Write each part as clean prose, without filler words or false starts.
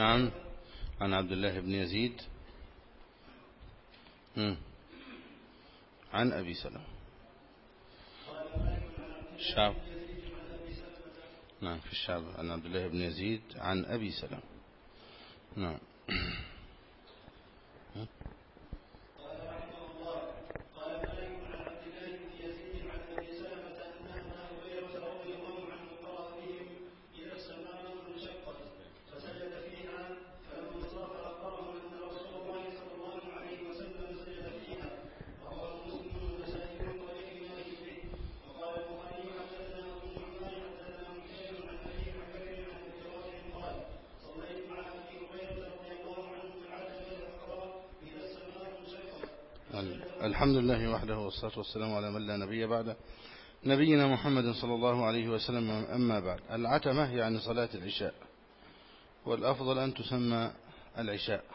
نعم. عن عبد الله بن يزيد عن أبي سلمة. الشعب. نعم في الشعب عن عبد الله بن يزيد عن أبي سلمة. نعم. الحمد لله وحده والصلاة والسلام على من لا نبي بعده نبينا محمد صلى الله عليه وسلم. أما بعد، العتمة يعني صلاة العشاء، والأفضل أن تسمى العشاء،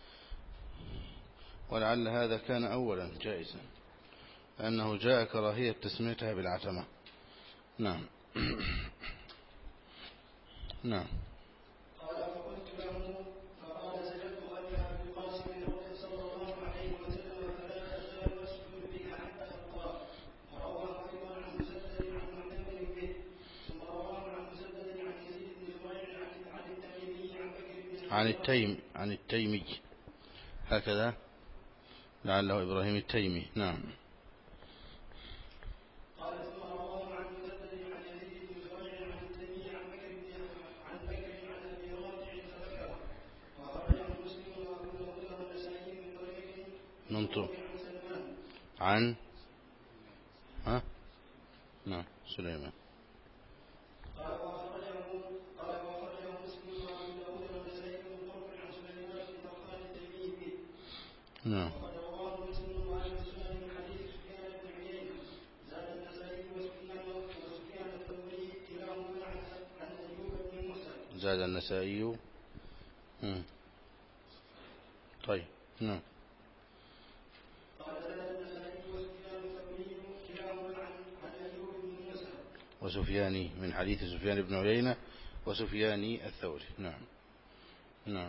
ولعل هذا كان أولا جائزا لأنه جاء كراهية تسميتها بالعتمة. نعم. نعم. عن التيمي هكذا، لعله إبراهيم التيمي. نعم. منطق عن نعم سليمان. نعم. زاد النسائي. طيب. نعم. وسفياني من حديث سفيان بن عيينة وسفياني الثوري. نعم. نعم.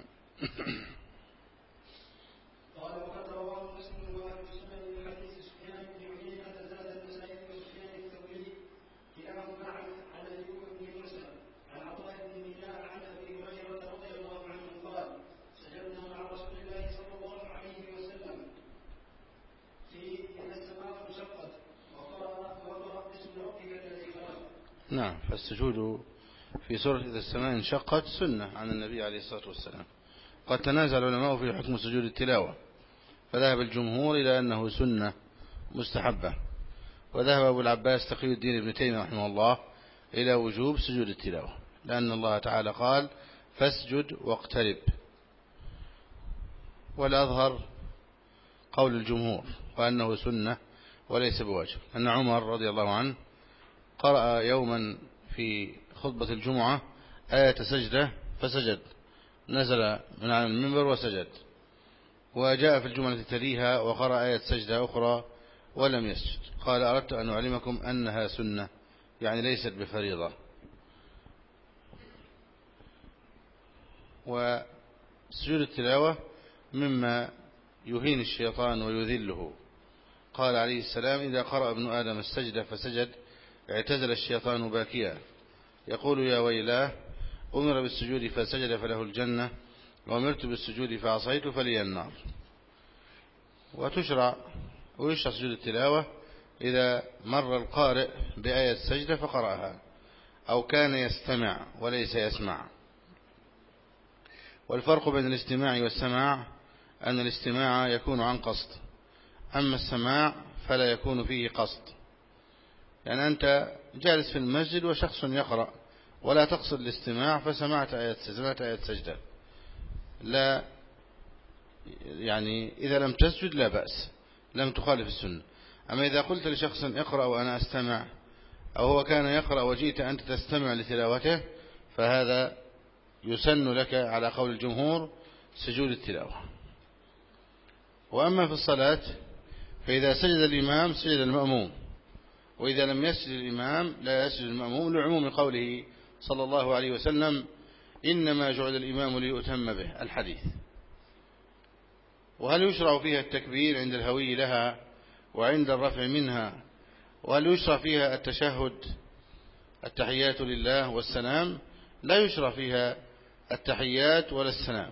نعم. فالسجود في سورة إذا السماء انشقت سنة عن النبي عليه الصلاة والسلام. قد تنازع العلماء في حكم سجود التلاوة، فذهب الجمهور إلى أنه سنة مستحبة، وذهب أبو العباس تقي الدين ابن تيمية رحمه الله إلى وجوب سجود التلاوة، لأن الله تعالى قال فاسجد واقترب. والأظهر قول الجمهور وأنه سنة وليس بواجب، أن عمر رضي الله عنه قرأ يوما في خطبة الجمعة آية سجدة فسجد، نزل من على المنبر وسجد، وجاء في الجمعة تليها وقرأ آية سجدة أخرى ولم يسجد. قال أردت أن أعلمكم أنها سنة، يعني ليست بفريضة. وسجود التلاوة مما يهين الشيطان ويذله. قال عليه السلام إذا قرأ ابن آدم السجدة فسجد اعتزل الشيطان باكيا يقول يا ويلاه أمر بالسجود فسجد فله الجنة، وأمرت بالسجود فعصيت فلي النار. ويشرع سجود التلاوة إذا مر القارئ بآية سجدة فقرأها، أو كان يستمع وليس يسمع. والفرق بين الاستماع والسماع أن الاستماع يكون عن قصد، أما السماع فلا يكون فيه قصد. يعني أنت جالس في المسجد وشخص يقرأ ولا تقصد الاستماع فسمعت آية سجدة، لا، يعني إذا لم تسجد لا بأس، لم تخالف السنة. أما إذا قلت لشخص اقرأ وأنا أستمع، أو هو كان يقرأ وجئت أنت تستمع لتلاوته، فهذا يسن لك على قول الجمهور سجود التلاوة. وأما في الصلاة فإذا سجد الإمام سجد المأموم، وإذا لم يسجد الإمام لا يسجد المأموم، لعموم قوله صلى الله عليه وسلم إنما جعل الإمام ليؤتم به الحديث. وهل يشرع فيها التكبير عند الهوي لها وعند الرفع منها؟ وهل يشرع فيها التشهد التحيات لله والسلام؟ لا يشرع فيها التحيات ولا السلام.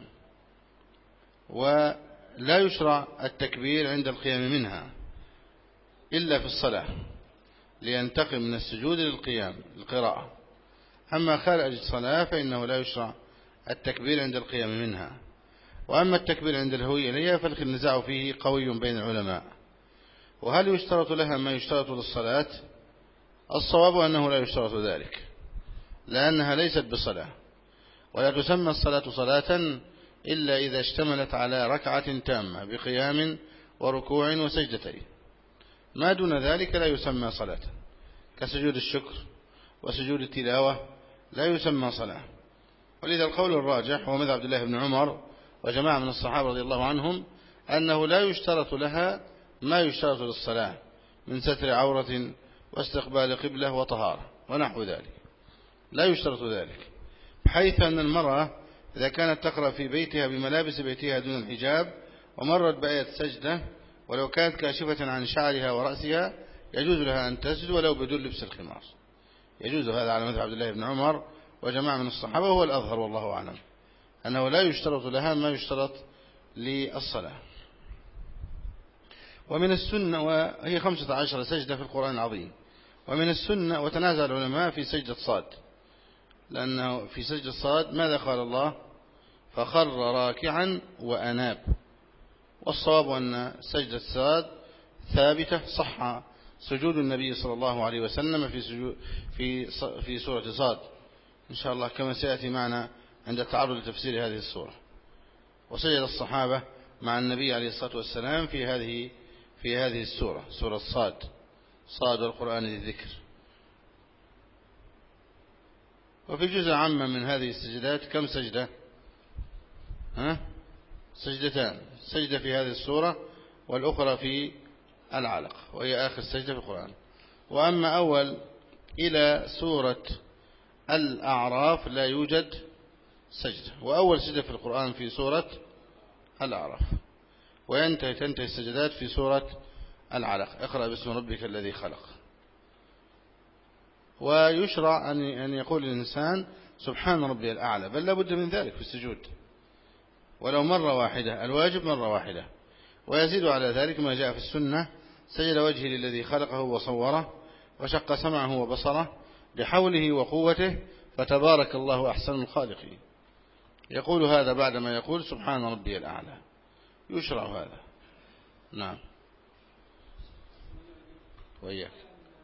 ولا يشرع التكبير عند القيام منها إلا في الصلاة لينتقل من السجود للقيام القراءة. أما خارج الصلاة فإنه لا يشرع التكبير عند القيام منها. وأما التكبير عند الهوي إليها فالنزاع فيه قوي بين العلماء. وهل يشترط لها ما يشترط للصلاة؟ الصواب أنه لا يشترط ذلك، لأنها ليست بصلاة، ولا تسمى الصلاة صلاة إلا إذا اشتملت على ركعة تامة بقيام وركوع وسجدتين. ما دون ذلك لا يسمى صلاة، كسجود الشكر وسجود التلاوة لا يسمى صلاة. ولذا القول الراجح هو مذهب عبد الله بن عمر وجماعة من الصحابة رضي الله عنهم أنه لا يشترط لها ما يشترط للصلاة من ستر عورة واستقبال قبلة وطهارة ونحو ذلك، لا يشترط ذلك، بحيث أن المرأة إذا كانت تقرأ في بيتها بملابس بيتها دون الحجاب ومرت بآية سجدة ولو كانت كاشفة عن شعرها ورأسها يجوز لها أن تسجد ولو بدون لبس الخمار. يجوز هذا على مذهب عبد الله بن عمر وجماعة من الصحابة، وهو الأظهر والله أعلم أنه لا يشترط لها ما يشترط للصلاة. ومن السنة، وهي 15 سجدة في القرآن العظيم. ومن السنة، وتنازع العلماء في سجدة صاد، لأنه في سجدة صاد ماذا قال الله؟ فخر راكعا وأناب. والصواب أن سجدة صاد ثابتة، صح سجود النبي صلى الله عليه وسلم في سورة صاد إن شاء الله كما سيأتي معنا عند التعرض لتفسير هذه السورة. وسجد الصحابة مع النبي عليه الصلاة والسلام في هذه السورة، سورة صاد والقرآن ذي الذكر. وفي جزء عامة من هذه السجدات كم سجدة؟ سجدتان، سجدة في هذه السورة والأخرى في العلق، وهي آخر سجدة في القرآن. وأما أول إلى سورة الأعراف لا يوجد سجدة، وأول سجدة في القرآن في سورة الأعراف، تنتهي السجدات في سورة العلق، اقرأ باسم ربك الذي خلق. ويشرع أن يقول الإنسان سبحان ربي الأعلى، بل لا بد من ذلك في السجود، ولو مرة واحدة، الواجب مرة واحدة. ويزيد على ذلك ما جاء في السنة: سجد وجهي للذي خلقه وصوره وشق سمعه وبصره بحوله وقوته فتبارك الله أحسن الخالقين. يقول هذا بعدما يقول سبحان ربي الأعلى، يشرع هذا. نعم. وإياك.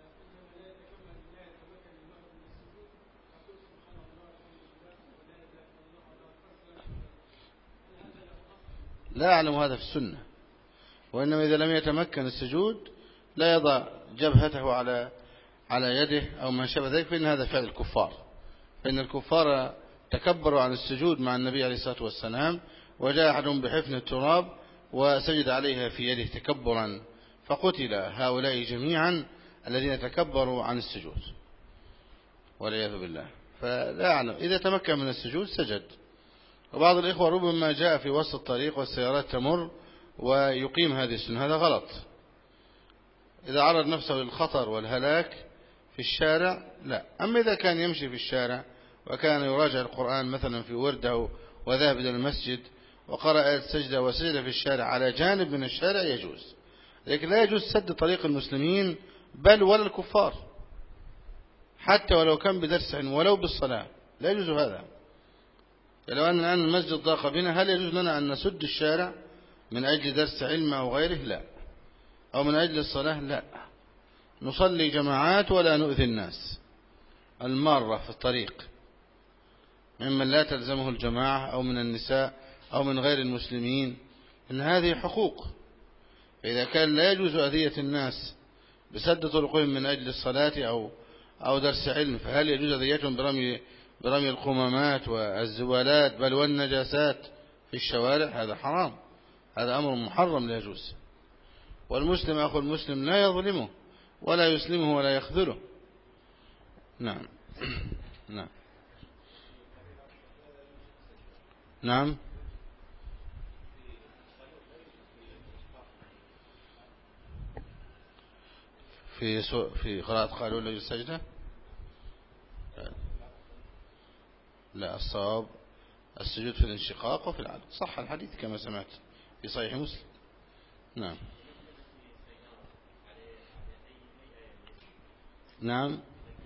لا أعلم هذا في السنة، وإنما إذا لم يتمكن السجود لا يضع جبهته على يده أو ما شابه ذلك، فإن هذا فعل الكفار. فإن الكفار تكبروا عن السجود مع النبي عليه الصلاة والسلام، وجاء أحدهم بحفن التراب وسجد عليها في يده تكبرا، فقتل هؤلاء جميعا الذين تكبروا عن السجود والعياذ بالله. فلا أعلم، إذا تمكن من السجود سجد. وبعض الإخوة ربما جاء في وسط الطريق والسيارات تمر ويقيم هذه السنة، هذا غلط. إذا عرض نفسه للخطر والهلاك في الشارع لا. أما إذا كان يمشي في الشارع وكان يراجع القرآن مثلا في ورده وذهب إلى المسجد وقرأ آية سجدة وسجد في الشارع على جانب من الشارع يجوز، لكن لا يجوز سد طريق المسلمين بل ولا الكفار، حتى ولو كان بدرس علم ولو بالصلاة لا يجوز هذا. لو أن الآن المسجد ضاق بنا، هل يجوز لنا أن نسد الشارع من أجل درس علم أو غيره؟ لا. أو من أجل الصلاة؟ لا. نصلي جماعات ولا نؤذي الناس المارة في الطريق ممن لا تلزمه الجماعة أو من النساء أو من غير المسلمين، إن هذه حقوق. فإذا كان لا يجوز أذية الناس بسد طرقهم من أجل الصلاة أو درس علم، فهل يجوز أذيتهم برمي القمامات والزوالات بل والنجاسات في الشوارع؟ هذا حرام، هذا أمر محرم لا يجوز. والمسلم أخو المسلم لا يظلمه ولا يسلمه ولا يخذله. نعم. نعم. نعم. في قراءة قالوا لا السجدة. لا، الصواب السجود في الانشقاق وفي العلق، صح الحديث كما سمعت في صحيح مسلم. نعم. نعم.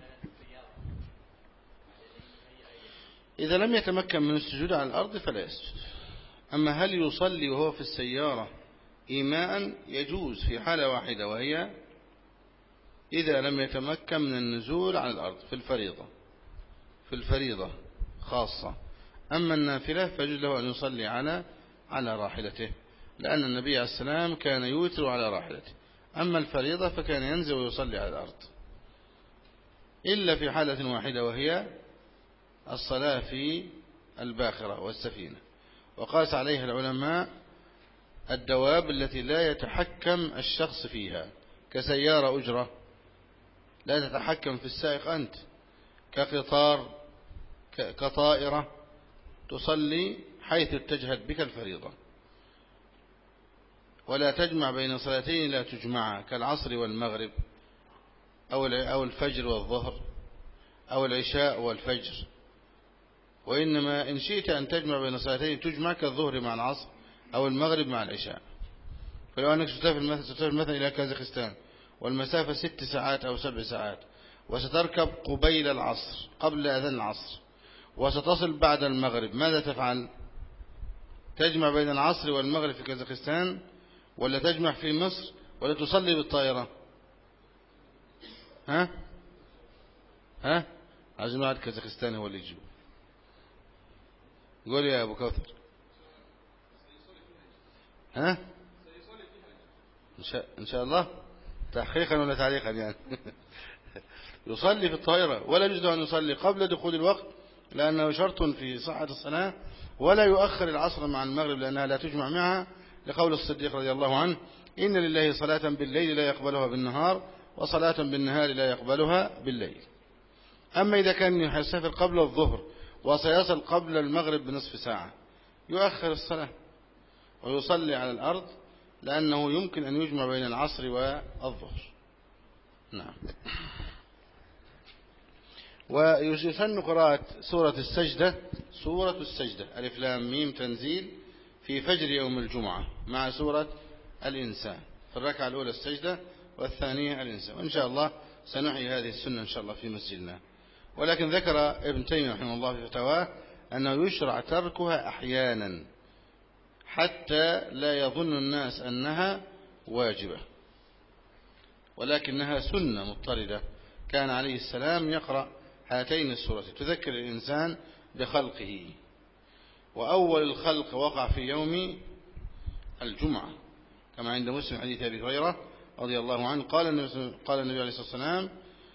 إذا لم يتمكن من السجود على الأرض فلا يسجد. أما هل يصلي وهو في السيارة إيماء؟ يجوز في حالة واحدة، وهي إذا لم يتمكن من النزول على الأرض في الفريضة خاصة. أما النافلة فيجوز له أن يصلي على راحلته، لأن النبي عليه السلام كان يوتر على راحلته. أما الفريضة فكان ينزل ويصلي على الأرض، إلا في حالة واحدة، وهي الصلاة في الباخرة والسفينة. وقاس عليها العلماء الدواب التي لا يتحكم الشخص فيها، كسيارة أجرة لا تتحكم في السائق أنت، كقطار، كطائرة، تصلي حيث اتجهت بك الفريضة، ولا تجمع بين صلاتين لا تجمع، كالعصر والمغرب، أو الفجر والظهر، أو العشاء والفجر. وإنما إن شئت أن تجمع بين صلاتين تجمع، كالظهر مع العصر أو المغرب مع العشاء. فلو أنك ستسافر مثلا إلى كازاخستان والمسافة 6 ساعات أو 7 ساعات، وستركب قبيل العصر قبل أذان العصر، وستصل بعد المغرب، ماذا تفعل؟ تجمع بين العصر والمغرب في كازاخستان، ولا تجمع في مصر، ولا تصلي بالطائرة؟ ها عايزين واحد كازاخستان هو اللي يجيب. قول يا أبو كوثر. إن شاء الله، تحقيقا ولا تعليقا يعني. يصلي في الطائرة، ولا يجوز أن يصلي قبل دخول الوقت لأنه شرط في صحة الصلاة، ولا يؤخر العصر مع المغرب لأنها لا تجمع معها، لقول الصديق رضي الله عنه: إن لله صلاة بالليل لا يقبلها بالنهار، وصلاة بالنهار لا يقبلها بالليل. أما إذا كان يسافر قبل الظهر وسيصل قبل المغرب بنصف ساعة، يؤخر الصلاة ويصلي على الأرض، لأنه يمكن أن يجمع بين العصر والظهر. نعم. ويسن قراءة سورة السجدة ألف لام ميم تنزيل في فجر يوم الجمعة، مع سورة الإنسان، في الركعة الأولى السجدة والثانية الإنسان. وإن شاء الله سنحيي هذه السنة إن شاء الله في مسجدنا. ولكن ذكر ابن تيمية رحمه الله في فتاواه أنه يشرع تركها أحيانا حتى لا يظن الناس أنها واجبة، ولكنها سنة مضطردة. كان عليه السلام يقرأ هاتين السورة، تذكر الإنسان بخلقه، وأول الخلق وقع في يوم الجمعة، كما عند مسلم حديث أبي هريرة رضي الله عنه قال النبي عليه الصلاة والسلام: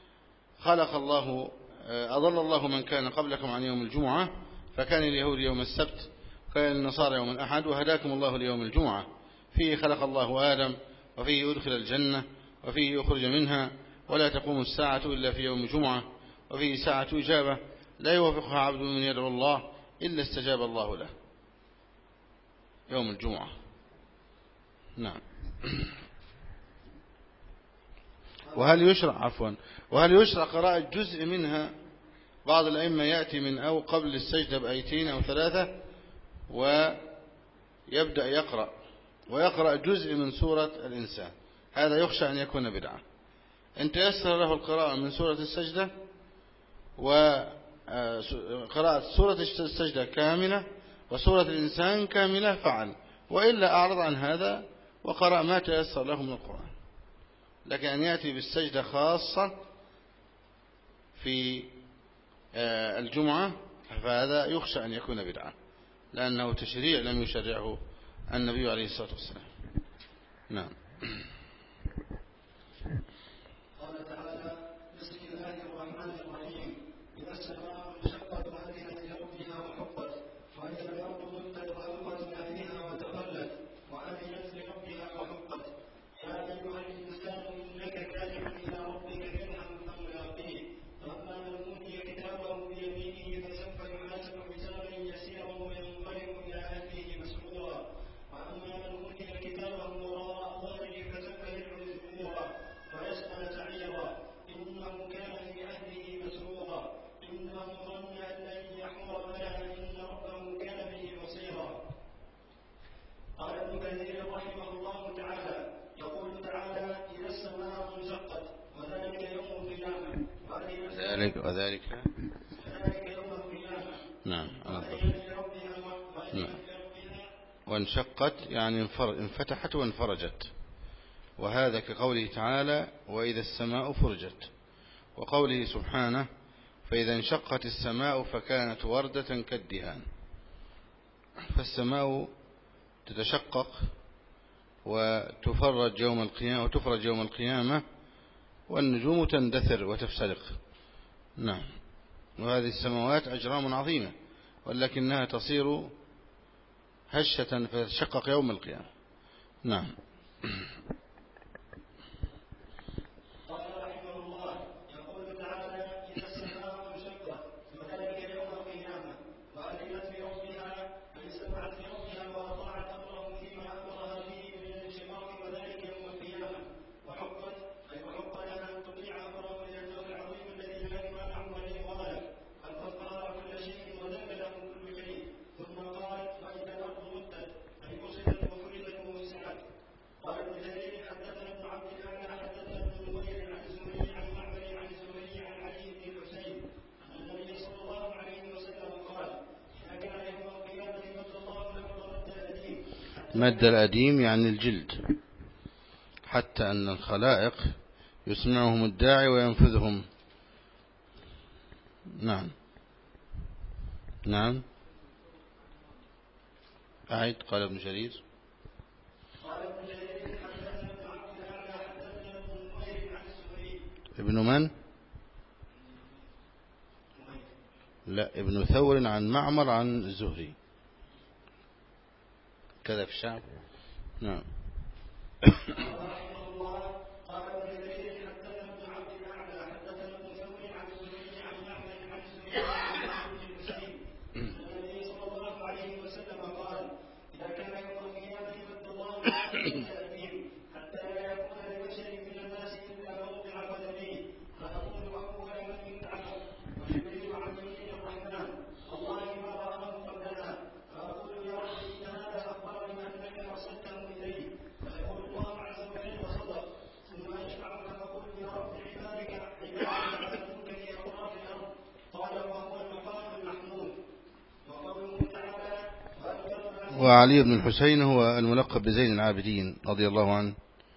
أضل الله من كان قبلكم عن يوم الجمعة، فكان اليهود يوم السبت، كان النصارى يوم الأحد، وهداكم الله ليوم الجمعة، فيه خلق الله آدم، وفيه أدخل الجنة، وفيه يخرج منها، ولا تقوم الساعة إلا في يوم الجمعة، وفيه ساعة إجابة لا يوافقها عبد من يدعو الله إلا استجاب الله له. يوم الجمعة. نعم. وهل يشرع قراءة جزء منها؟ بعض الأئمة يأتي من أو قبل السجدة بآيتين أو 3 ويبدأ ويقرأ جزء من سورة الإنسان، هذا يخشى أن يكون بدعة. إن تيسر له القراءة من سورة السجدة وقراءة سورة السجدة كاملة وسورة الإنسان كاملة فعل، وإلا أعرض عن هذا وقرأ ما تيسر له من القرآن. لكن أن يأتي بالسجدة خاصة في الجمعة فهذا يخشى أن يكون بدعة، لأنه تشريع لم يشرعه النبي عليه الصلاة والسلام. نعم. وذلك نعم نعم. وانشقت يعني انفتحت وانفرجت، وهذا كقوله تعالى وإذا السماء فرجت، وقوله سبحانه فإذا انشقت السماء فكانت وردة كالدهان. فالسماء تتشقق وتفرج يوم القيامة والنجوم تندثر وتفسرق. نعم. وهذه السماوات أجرام عظيمة ولكنها تصير هشة فتشقق يوم القيامة. نعم. مد الأديم يعني الجلد، حتى أن الخلائق يسمعهم الداعي وينفذهم. نعم نعم. أعيد. قال ابن جرير ابن من؟ لا، ابن ثور عن معمر عن الزهري كذا في الشعب. نعم. وعلي بن الحسين هو الملقب بزين العابدين رضي الله عنه.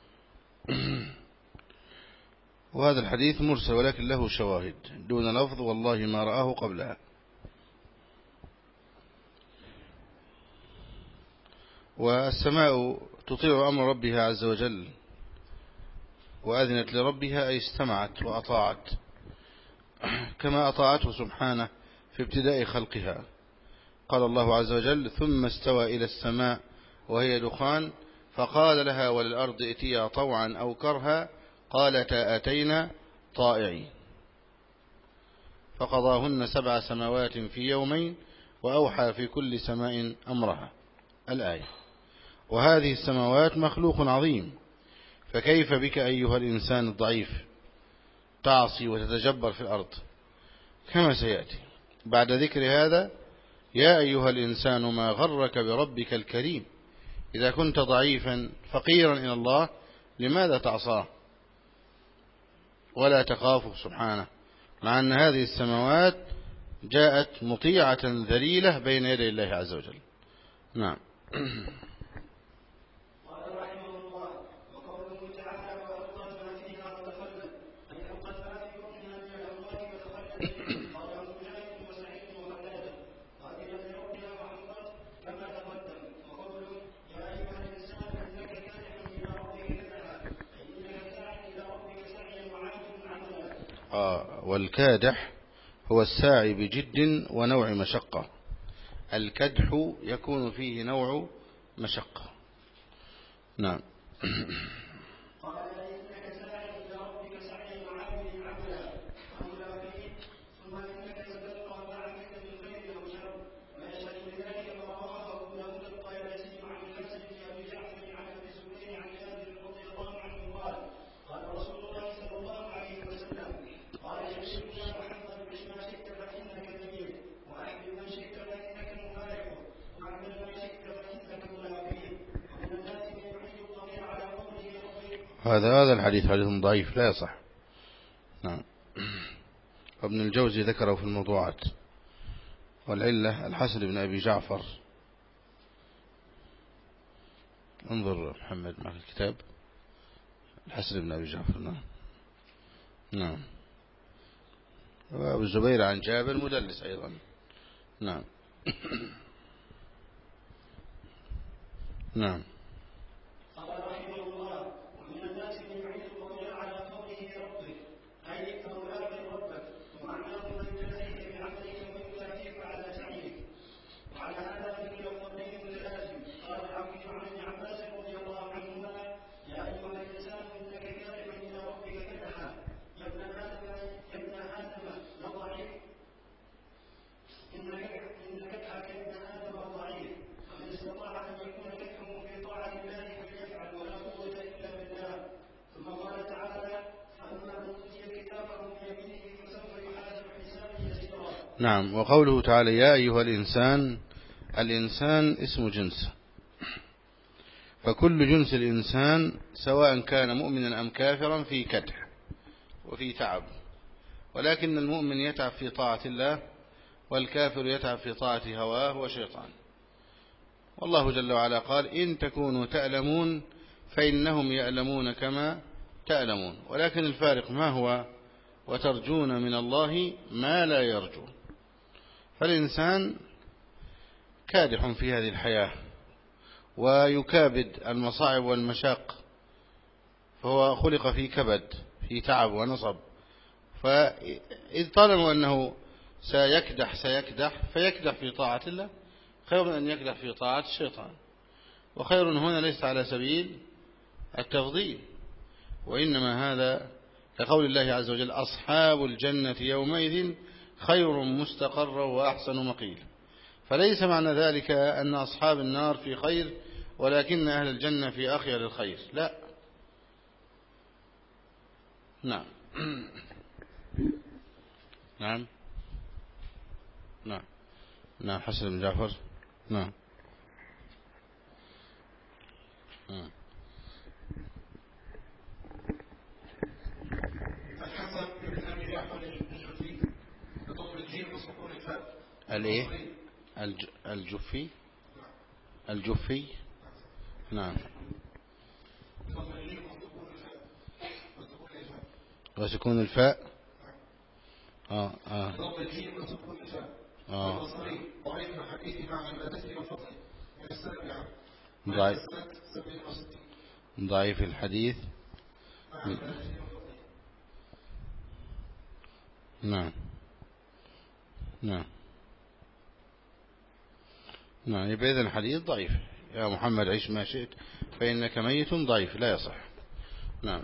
وهذا الحديث مرسل ولكن له شواهد دون لفظ والله ما رآه قبلها. والسماء تطيع أمر ربها عز وجل وأذنت لربها أي استمعت وأطاعت، كما أطاعته سبحانه في ابتداء خلقها. قال الله عز وجل ثم استوى إلى السماء وهي دخان فقال لها وللأرض ائتيا طوعا أو كرها قالتا آتينا طائعين، فقضاهن 7 سماوات في يومين وأوحى في كل سماء أمرها الآية. وهذه السماوات مخلوق عظيم، فكيف بك أيها الإنسان الضعيف تعصي وتتجبر في الأرض؟ كما سيأتي بعد ذكر هذا يا أيها الإنسان ما غرك بربك الكريم، إذا كنت ضعيفا فقيرا إلى الله لماذا تعصاه ولا تخافه سبحانه، مع أن هذه السماوات جاءت مطيعة ذليلة بين يدي الله عز وجل. نعم. والكادح هو الساعي بجد ونوع مشقة. الكدح يكون فيه نوع مشقة. نعم. هذا الحديث حديث ضعيف لا يصح. نعم. وابن الجوزي ذكره في الموضوعات. والعلة الحسن بن أبي جعفر. انظر محمد معك الكتاب. الحسن بن أبي جعفر. نعم نعم. وابو الزبير عن جابر مدلس أيضا. نعم نعم. نعم. وقوله تعالى يا أيها الإنسان، الإنسان اسم جنس، فكل جنس الإنسان سواء كان مؤمنا أم كافرا في كدح وفي تعب، ولكن المؤمن يتعب في طاعة الله، والكافر يتعب في طاعة هواه وشيطان. والله جل وعلا قال إن تكونوا تألمون فإنهم يألمون كما تألمون، ولكن الفارق ما هو؟ وترجون من الله ما لا يرجون. فالإنسان كادح في هذه الحياة ويكابد المصاعب والمشاق، فهو خلق في كبد، في تعب ونصب، فإذ طالما أنه سيكدح فيكدح في طاعة الله خير من أن يكدح في طاعة الشيطان. وخير هنا ليس على سبيل التفضيل، وإنما هذا كقول الله عز وجل أصحاب الجنة يومئذ خير مستقرا وأحسن مقيلا. فليس معنى ذلك أن أصحاب النار في خير ولكن أهل الجنة في أخير الخير، لا. نعم نعم نعم نعم. حسن بن جعفر. نعم الايه الجفي. الجفي. نعم. وسكون الفاء. آه آه آه. ضعيف. ضعيف الحديث. نعم نعم نعم. يبقى إذن الحديث ضعيف. يا محمد عيش ما شئت فإنك ميت، ضعيف لا يصح. نعم.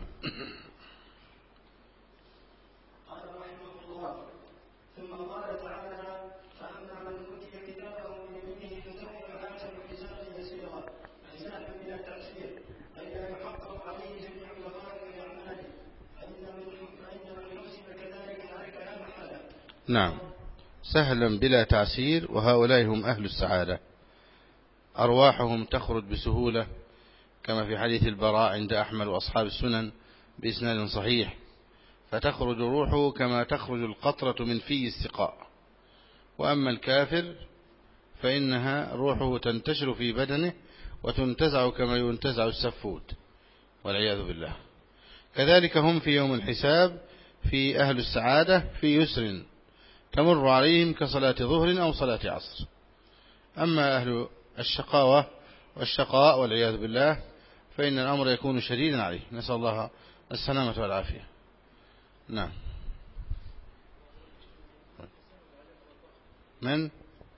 نعم. سهلا بلا تعسير، وهؤلاء هم أهل السعادة، أرواحهم تخرج بسهولة كما في حديث البراء عند أحمد وأصحاب السنن بإسناد صحيح، فتخرج روحه كما تخرج القطرة من في السقاء. وأما الكافر فإنها روحه تنتشر في بدنه وتنتزع كما ينتزع السفود والعياذ بالله. كذلك هم في يوم الحساب في أهل السعادة في يسر تمر عليهم كصلاة ظهر أو صلاة عصر. أما أهل الشقاوة والشقاء والعياذ بالله فإن الأمر يكون شديدا عليه، نسأل الله السلامة والعافية. نعم. من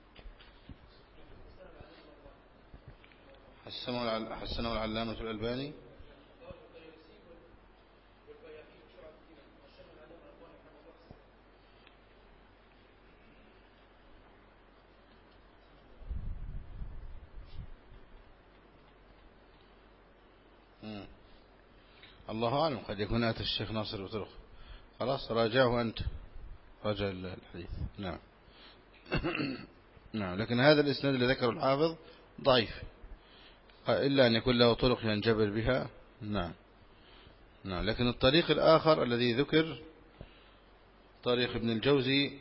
حسنه العلامة الألباني؟ الله أعلم، قد يكون أتى الشيخ ناصر بطرق. خلاص راجعه أنت، راجع الحديث. نعم نعم. لكن هذا الإسناد اللي ذكره الحافظ ضعيف، إلا أن يكون له طرق ينجبر بها. نعم نعم. لكن الطريق الآخر الذي ذكر طريق ابن الجوزي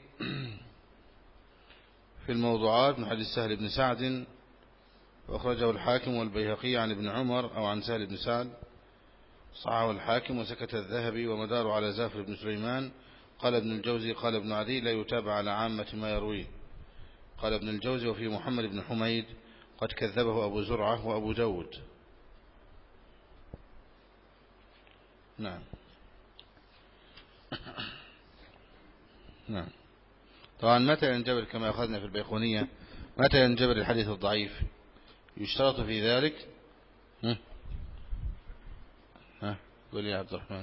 في الموضوعات من حديث سهل بن سعد، وأخرجه الحاكم والبيهقي عن ابن عمر أو عن سهل بن سعد، صححه الحاكم وسكت الذهبي، ومدار على زافر بن سليمان. قال ابن الجوزي قال ابن عدي لا يتابع على عامة ما يرويه. قال ابن الجوزي وفي محمد بن حميد قد كذبه أبو زرعة وأبو داود. نعم. نعم. طبعا متى ينجبر كما أخذنا في البيقونية، متى ينجبر الحديث الضعيف؟ يشترط في ذلك قول يا عبد الرحمن.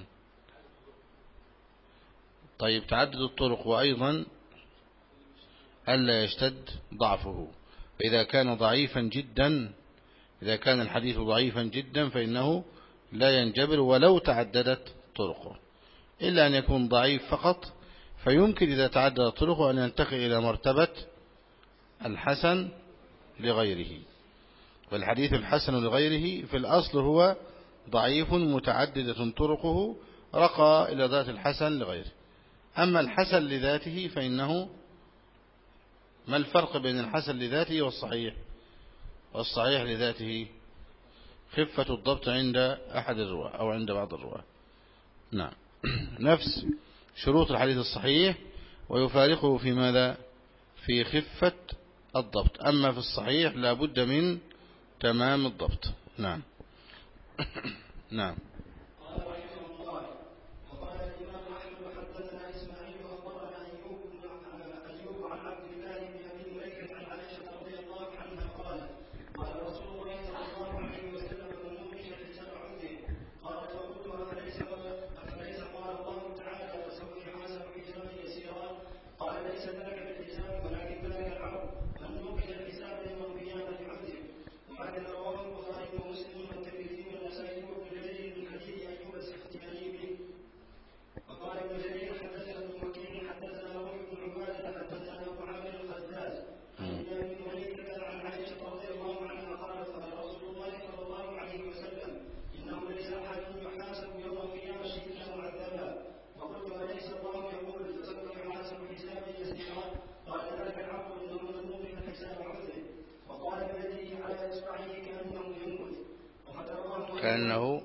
طيب تعدد الطرق، وأيضا ألا يشتد ضعفه. فإذا كان ضعيفا جدا، إذا كان الحديث ضعيفا جدا فإنه لا ينجبر ولو تعددت طرقه، إلا أن يكون ضعيف فقط، فيمكن إذا تعدد طرقه أن ينتقل إلى مرتبة الحسن لغيره. والحديث الحسن لغيره في الأصل هو ضعيف متعددة طرقه، رقى إلى ذات الحسن لغيره. أما الحسن لذاته فإنه، ما الفرق بين الحسن لذاته والصحيح؟ والصحيح لذاته خفة الضبط عند أحد الرواة أو عند بعض الرواة. نعم. نفس شروط الحديث الصحيح، ويفارقه في ماذا؟ في خفة الضبط. أما في الصحيح لا بد من تمام الضبط. نعم. نعم. كأنه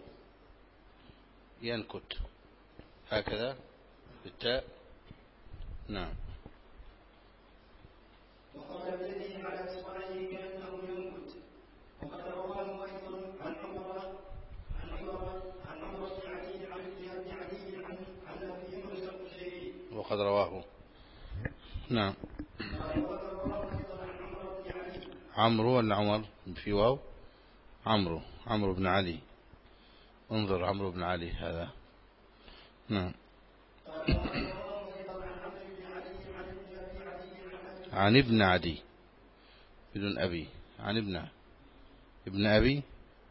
ينكت هكذا بالتاء. نعم. وقال الذي على إصبعه كأنه ينكت. وقد رواه أيضا عن عمرو بن عدي عن ابن عدي عن أبي يونس القشيري. وقد رواه. نعم. عمرو ولا عمر في واو؟ عمرو بن علي. انظر عمرو بن علي هذا. نعم. عن ابن عدي بدون أبي، عن ابن أبي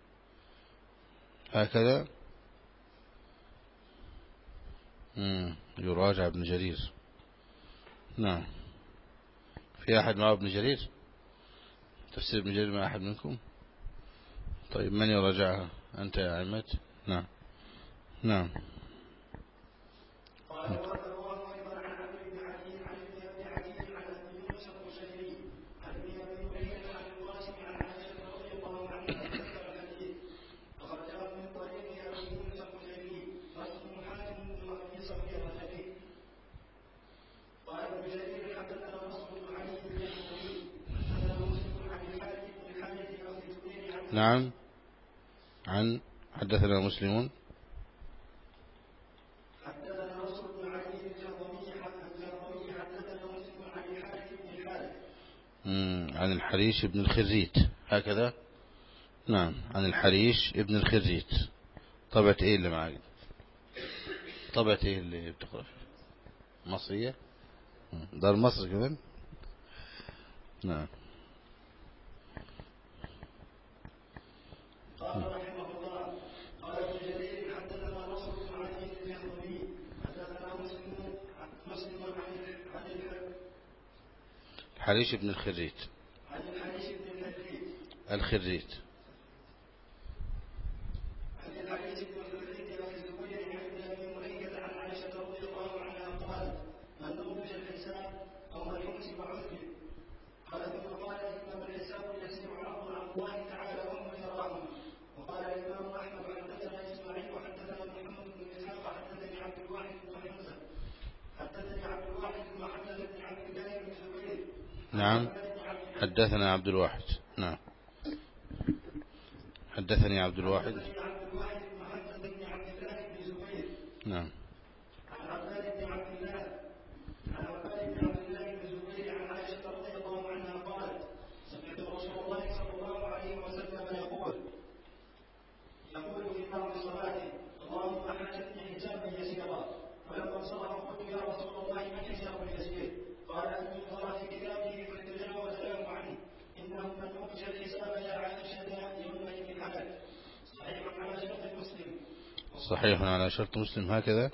هكذا. يراجع ابن جرير. نعم. في أحد معه ابن جرير؟ تفسير ابن جرير مع أحد منكم؟ طيب من يراجعها؟ أنت يا عماد. نعم. نعم. نعم. عن حدثنا مسلمون عن الحريش ابن الخريت هكذا. نعم. عن الحريش ابن الخريت. طبعة ايه اللي معاك؟ طبعة ايه اللي بتقرأ؟ مصرية؟ دار مصر كمان. نعم. قال رحمه الله قال ابن جرير حدثنا نصر بن علي الجهضمي حدثنا مسلم عن الحريش بن الخريت. عن الحريش بن الخريت. عن الحريش بن الخريت عن الزبير عن ابي مليكة عن عائشة رضي الله عنها قالت نعم. حدثنا عبد الواحد. نعم. حدثني عبد الواحد. نعم. صحيح على شرط مسلم هكذا.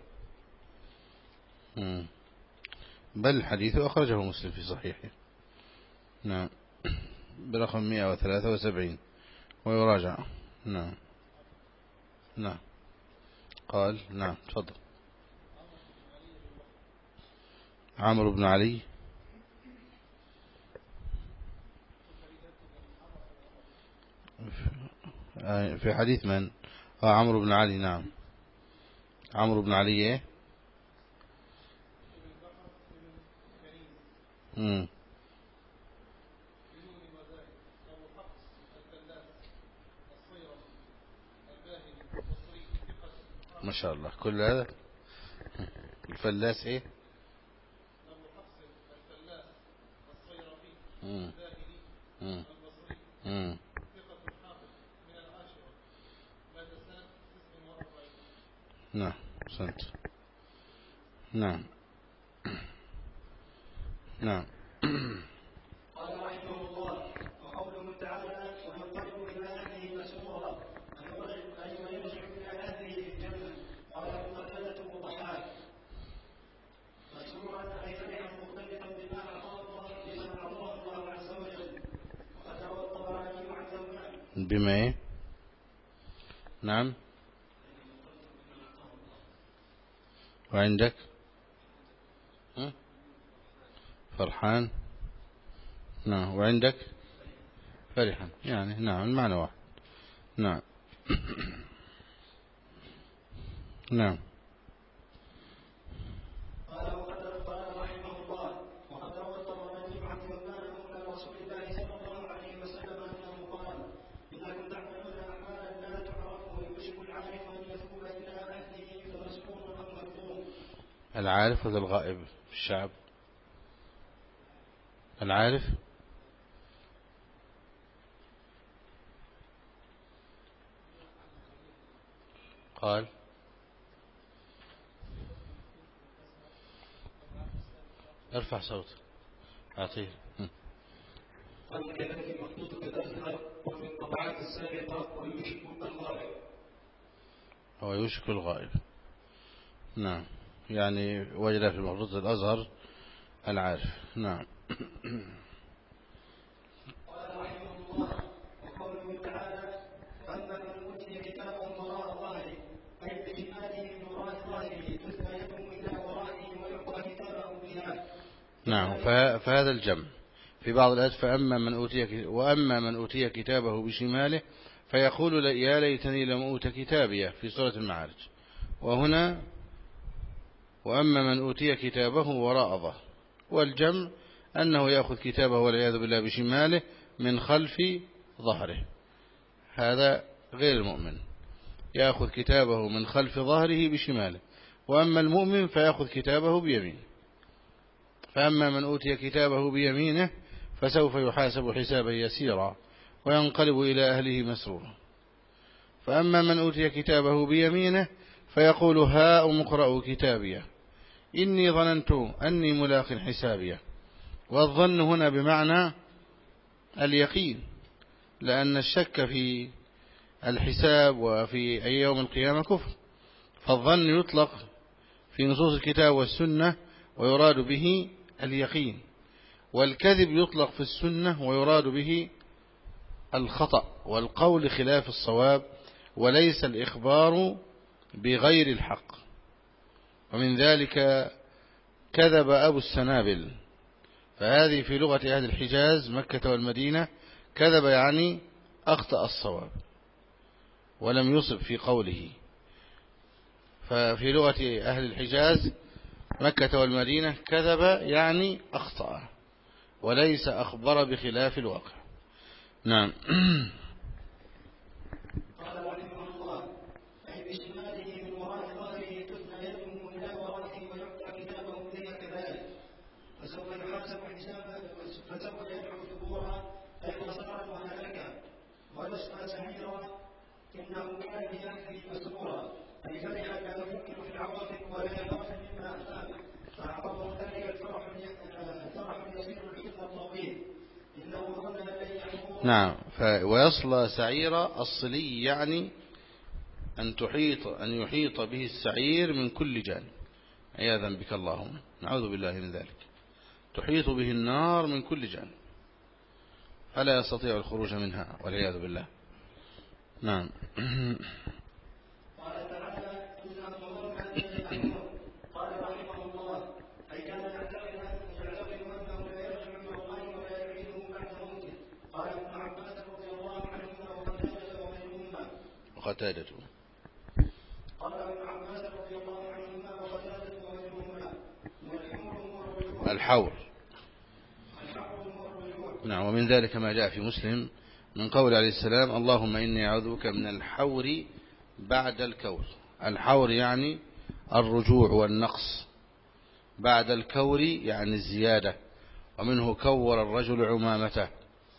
بل الحديث أخرجه مسلم في صحيحه. نعم. برقم 173 ويراجع. نعم. نعم. قال نعم تفضل. عمرو بن علي. في حديث من؟ عمرو بن علي. نعم. عمرو بن علي ايه؟ ما شاء الله كل هذا. الفلاس ايه؟ نعم سنت. نعم. نعم. قال رحمه الله وقوله تعالى وينقلب الى اهله مسرورا اي ويرجع الى اهله في الجنه. قال ابن قتاده وضحاك مسرورا اي فرحا مختلفا بما اعطاه الله عز وجل. وقد روى الطبراني عن ثوبان بما ايه؟ نعم. وعندك فرحان. نعم. وعندك فرحا يعني نعم المعنى واحد. نعم. نعم. قال رحمه الله وقد روى الطبراني عن ثوبان مولى رسول الله صلى الله عليه وسلم انه قال انكم تعملون اعمالا لا تعرف ويوشك العارف ان يثوب الى اهله فمسرور او مكروم. العارف ولا الغائب في الشعب؟ العارف. قال ارفع صوت أعطيه. قال كذلك مخطوط الازهر وفي الطبعات السابقه ويوشك الغائب. هو يوشك الغائب. نعم. يعني وجد في مخطوط الأزهر العارف. نعم. قال رحمه الله وقوله تعالى فاما من اوتي كتابه وراء ظهره اي بشماله من وراء ظهره تثنى يده الى ورائه ويعطى كتابه بها. نعم. فهذا الجمع في بعض الآيات وأما من أوتي كتابه بشماله فيقول يا ليتني لم أوت كتابيه في سورة المعارج. وهنا وأما من أوتي كتابه وراء ظهره. والجمع أنه يأخذ كتابه والعياذ بالله بشماله من خلف ظهره. هذا غير المؤمن يأخذ كتابه من خلف ظهره بشماله. وأما المؤمن فيأخذ كتابه بيمينه. فأما من أوتي كتابه بيمينه فسوف يحاسب حسابا يسيرا وينقلب إلى أهله مسرورا. فأما من أوتي كتابه بيمينه فيقول هاؤم اقرءوا كتابيه إني ظننت أني ملاق حسابيه. والظن هنا بمعنى اليقين، لأن الشك في الحساب وفي أي يوم القيامة كفر. فالظن يطلق في نصوص الكتاب والسنة ويراد به اليقين، والكذب يطلق في السنة ويراد به الخطأ والقول خلاف الصواب وليس الإخبار بغير الحق. ومن ذلك كذب أبو السنابل، فهذه في لغة أهل الحجاز مكة والمدينة كذب يعني أخطأ الصواب ولم يصب في قوله. ففي لغة أهل الحجاز مكة والمدينة كذب يعني أخطأ، وليس أخبر بخلاف الواقع. نعم. قال رحمه الله: أي بشماله من وراء ظهره تثنى يده إلى ورائه ويقطع كتابه إليه كذلك، فسوف يحاسب حسابا، فسوف يدعو ثبورا أي خسارا وهلكا، ويصلى سعيرا إنه كان بأهله مسرورا، أي فرح لا يفكر في العواقب ولا يخاف مما أمامه، فأعقبه ذلك الفرح اليسير الحزن الطويل، إنه ظن أن لن يحضر. نعم. ويصلى سعيرا الصلي يعني أن يحيط به السعير من كل جانب، عياذا بك اللهم، نعوذ بالله من ذلك. تحيط به النار من كل جانب فلا يستطيع الخروج منها والعياذ بالله. نعم. قال تعالى: إنا صبرنا أن يحضر. قال رحمه الله: أي كان يعتقد أنه لا يرجع من الله ولا يعيده بعد موته. قال ابن عباس رضي الله عنهما وقتادة وغيرهما. وقتادة. قال ابن عباس رضي الله عنهما وقتادة وغيرهما: والحور هو الرجوع. الحور. الحور هو الرجوع. نعم. ومن ذلك ما جاء في مسلم من قول عليه السلام: اللهم إني أعوذ بك من الحور بعد الكور. الحور يعني الرجوع والنقص، بعد الكور يعني الزيادة، ومنه كور الرجل عمامته.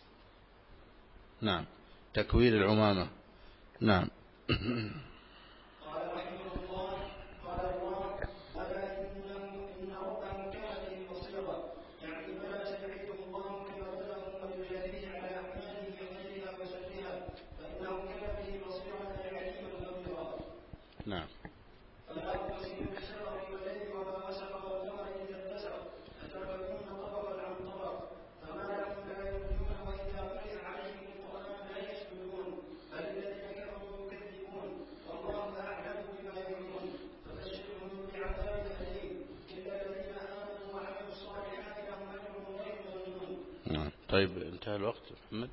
نعم، تكوير العمامة. نعم. قال رحمه الله: قال الله: ألا إن ربهم كان به بصيرا، يعني بلى سيعيده الله كما بلغهم ويجازيه على أعماله خيرها وشرها، فإنه كان به بصيرا أي عليما خبيرا. نعم. فلا أقسم بالشفق والليل وما وسق والقمر إذا اتسق، أتعبدون طبقا عن طبق، فما لكم لا يرجون وإذا قرئ عليهم القرآن لا يسجدون، بل الذين كفروا يكذبون، والله أعلم بما يوعون، فبشرهم بعذاب أليم، إلا الذين آمنوا وعملوا الصالحات لهم أجر غير ممنون. نعم. طيب، انتهى الوقت محمد.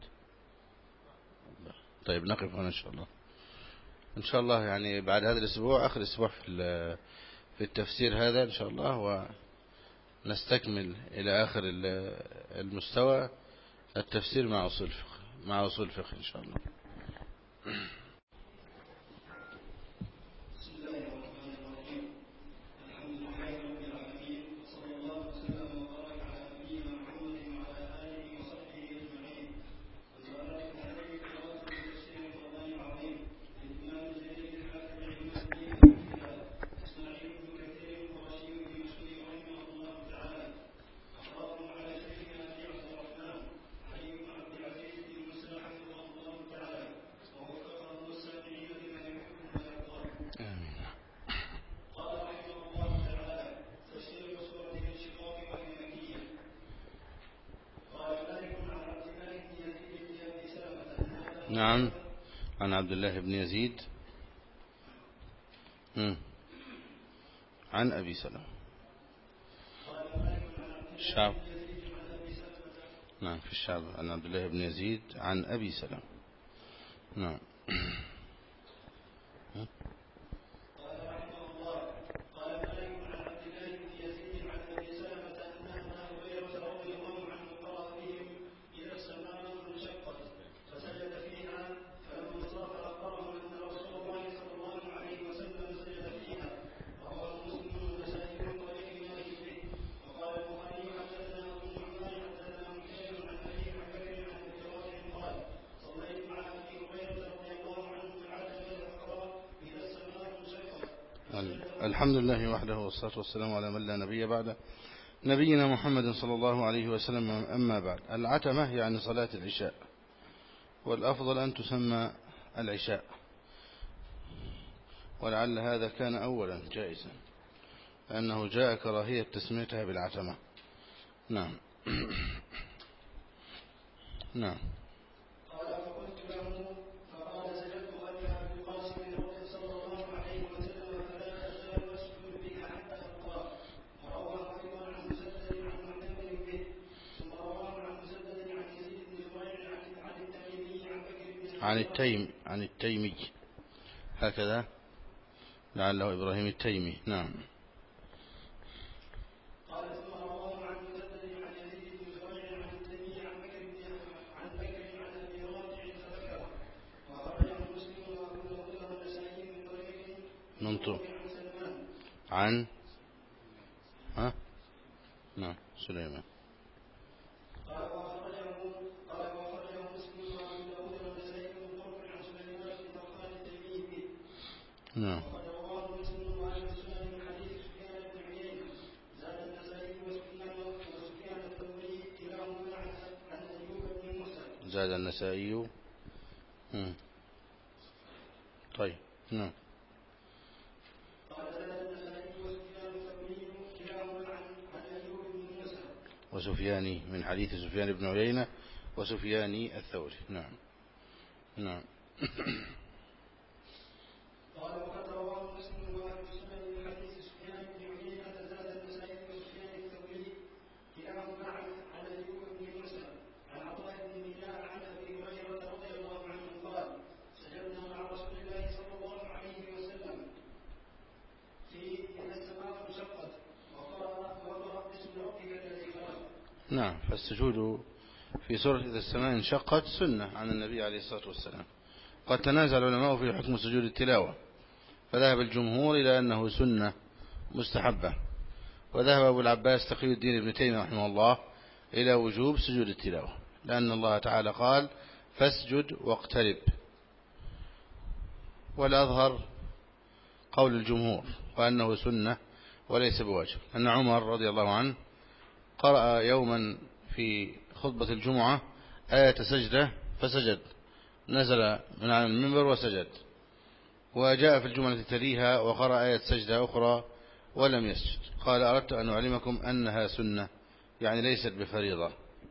طيب، نقف هنا إن شاء الله يعني بعد هذا الأسبوع آخر أسبوع في التفسير هذا إن شاء الله، ونستكمل إلى آخر المستوى التفسير مع أصول الفقه إن شاء الله. بسم الله الرحمن الرحيم. الحمد لله رب العالمين، وصلى الله وسلم وبارك على نبينا محمد وعلى آله وصحبه أجمعين. وزاركم عليه قراءة تفسير القرآن العظيم للإمام الجليل الحافظ عماد الدين أبي الفداء إسماعيل بن كثير القرشي الدمشقي رحمه الله تعالى. أقرأكم على شيخنا أبي عبد الرحمن علي بن عبد العزيز بن مسلم حفظه الله تعالى ووفقه السامعين لما يحب ويرضى. قال رحمه الله تعالى: تفسير سورة الانشقاق وهي مكية. قال مالك عن عبد الله بن يزيد بن أبي سلمة. نعم. عن عبد الله بن يزيد عن أبي سلمة. قال مالك عن عبد الله الشعب. بن يزيد عن أبي سلمة. نعم، في الشعب عن عبد الله بن يزيد عن أبي سلمة. نعم. قال رحمه الله: قال مالك عن عبد الله بن يزيد عن أبي سلمة أن أبا هريرة رضي الله عنه قرأ بهم إذا السماء انشقت فسجد فيها، فلما انصرف أخبرهم أن رسول الله صلى الله عليه وسلم سجد فيها. رواه مسلم والنسائي من طريق مالك به. وقال البخاري: حدثنا أبو النعمان حدثنا مكيل عن أبي عن بكر عن أبي رافع قال: صليت مع أبي هريرة رضي الله عنه العتمة فقرأ إذا السماء انشقت. الحمد لله وحده والصلاة والسلام على من لا نبي بعده، نبينا محمد صلى الله عليه وسلم. أما بعد، العتمة يعني صلاة العشاء، والأفضل أن تسمى العشاء، ولعل هذا كان أولا جائزا لأنه جاء كراهية تسميتها بالعتمة. نعم. نعم. قال فقلت له فقال: سجدت أنا أبي القاسم صلى الله عليه وسلم فلا أزال أسجد بها حتى أرضاه. ورواه أيضا عن مسدد عن معتمر به. ثم رواه عن مسدد عن يزيد بن زريع عن التميمي عن بكر بن عن التيمي هكذا، لعله إبراهيم التيمي. نعم. قال ثم رواه عن مسدد عن يزيد بن زريع عن منطوق عن نعم سليمان. قال وخرجه مسلم وابو داود والنسائي من طرق عن سليمان بن طرخان التيمي. نعم. وقد رواه مسلم واهل السنن من حديث سفيان بن عيينة. زاد النسائي وسفيان الثوري كلاهما عن ايوب بن موسى. زاد النسائي. طيب. نعم. قال زاد النسائي وسفيان الثوري كلاهما عن ايوب بن موسى. وسفياني من حديث سفيان بن عيينة وسفياني الثوري. نعم. نعم. قال وقد رواه مسلم واهل السنن من حديث سفيان بن عيينة. زاد النسائي وسفيان الثوري كلاهما عن ايوب بن موسى عن عطاء بن ميناء عن ابي هريرة رضي الله عنه قال سجدنا مع رسول الله صلى الله عليه وسلم في إذا السماء انشقت وقرأ باسم ربك الذي خلق. نعم. فالسجود في سورة إذا السماء انشقت سنة عن النبي عليه الصلاة والسلام. قد تنازع العلماء في حكم سجود التلاوة، فذهب الجمهور إلى أنه سنة مستحبة، وذهب أبو العباس تقي الدين ابن تيمية رحمه الله إلى وجوب سجود التلاوة، لأن الله تعالى قال فاسجد واقترب. والأظهر قول الجمهور وأنه سنة وليس بواجب. أن عمر رضي الله عنه قرأ يوما في خطبة الجمعة آية سجدة فسجد، نزل من على المنبر وسجد. وجاء في الجمعة تليها وقرأ آية سجدة أخرى ولم يسجد. قال أردت أن أعلمكم أنها سنة، يعني ليست بفريضة.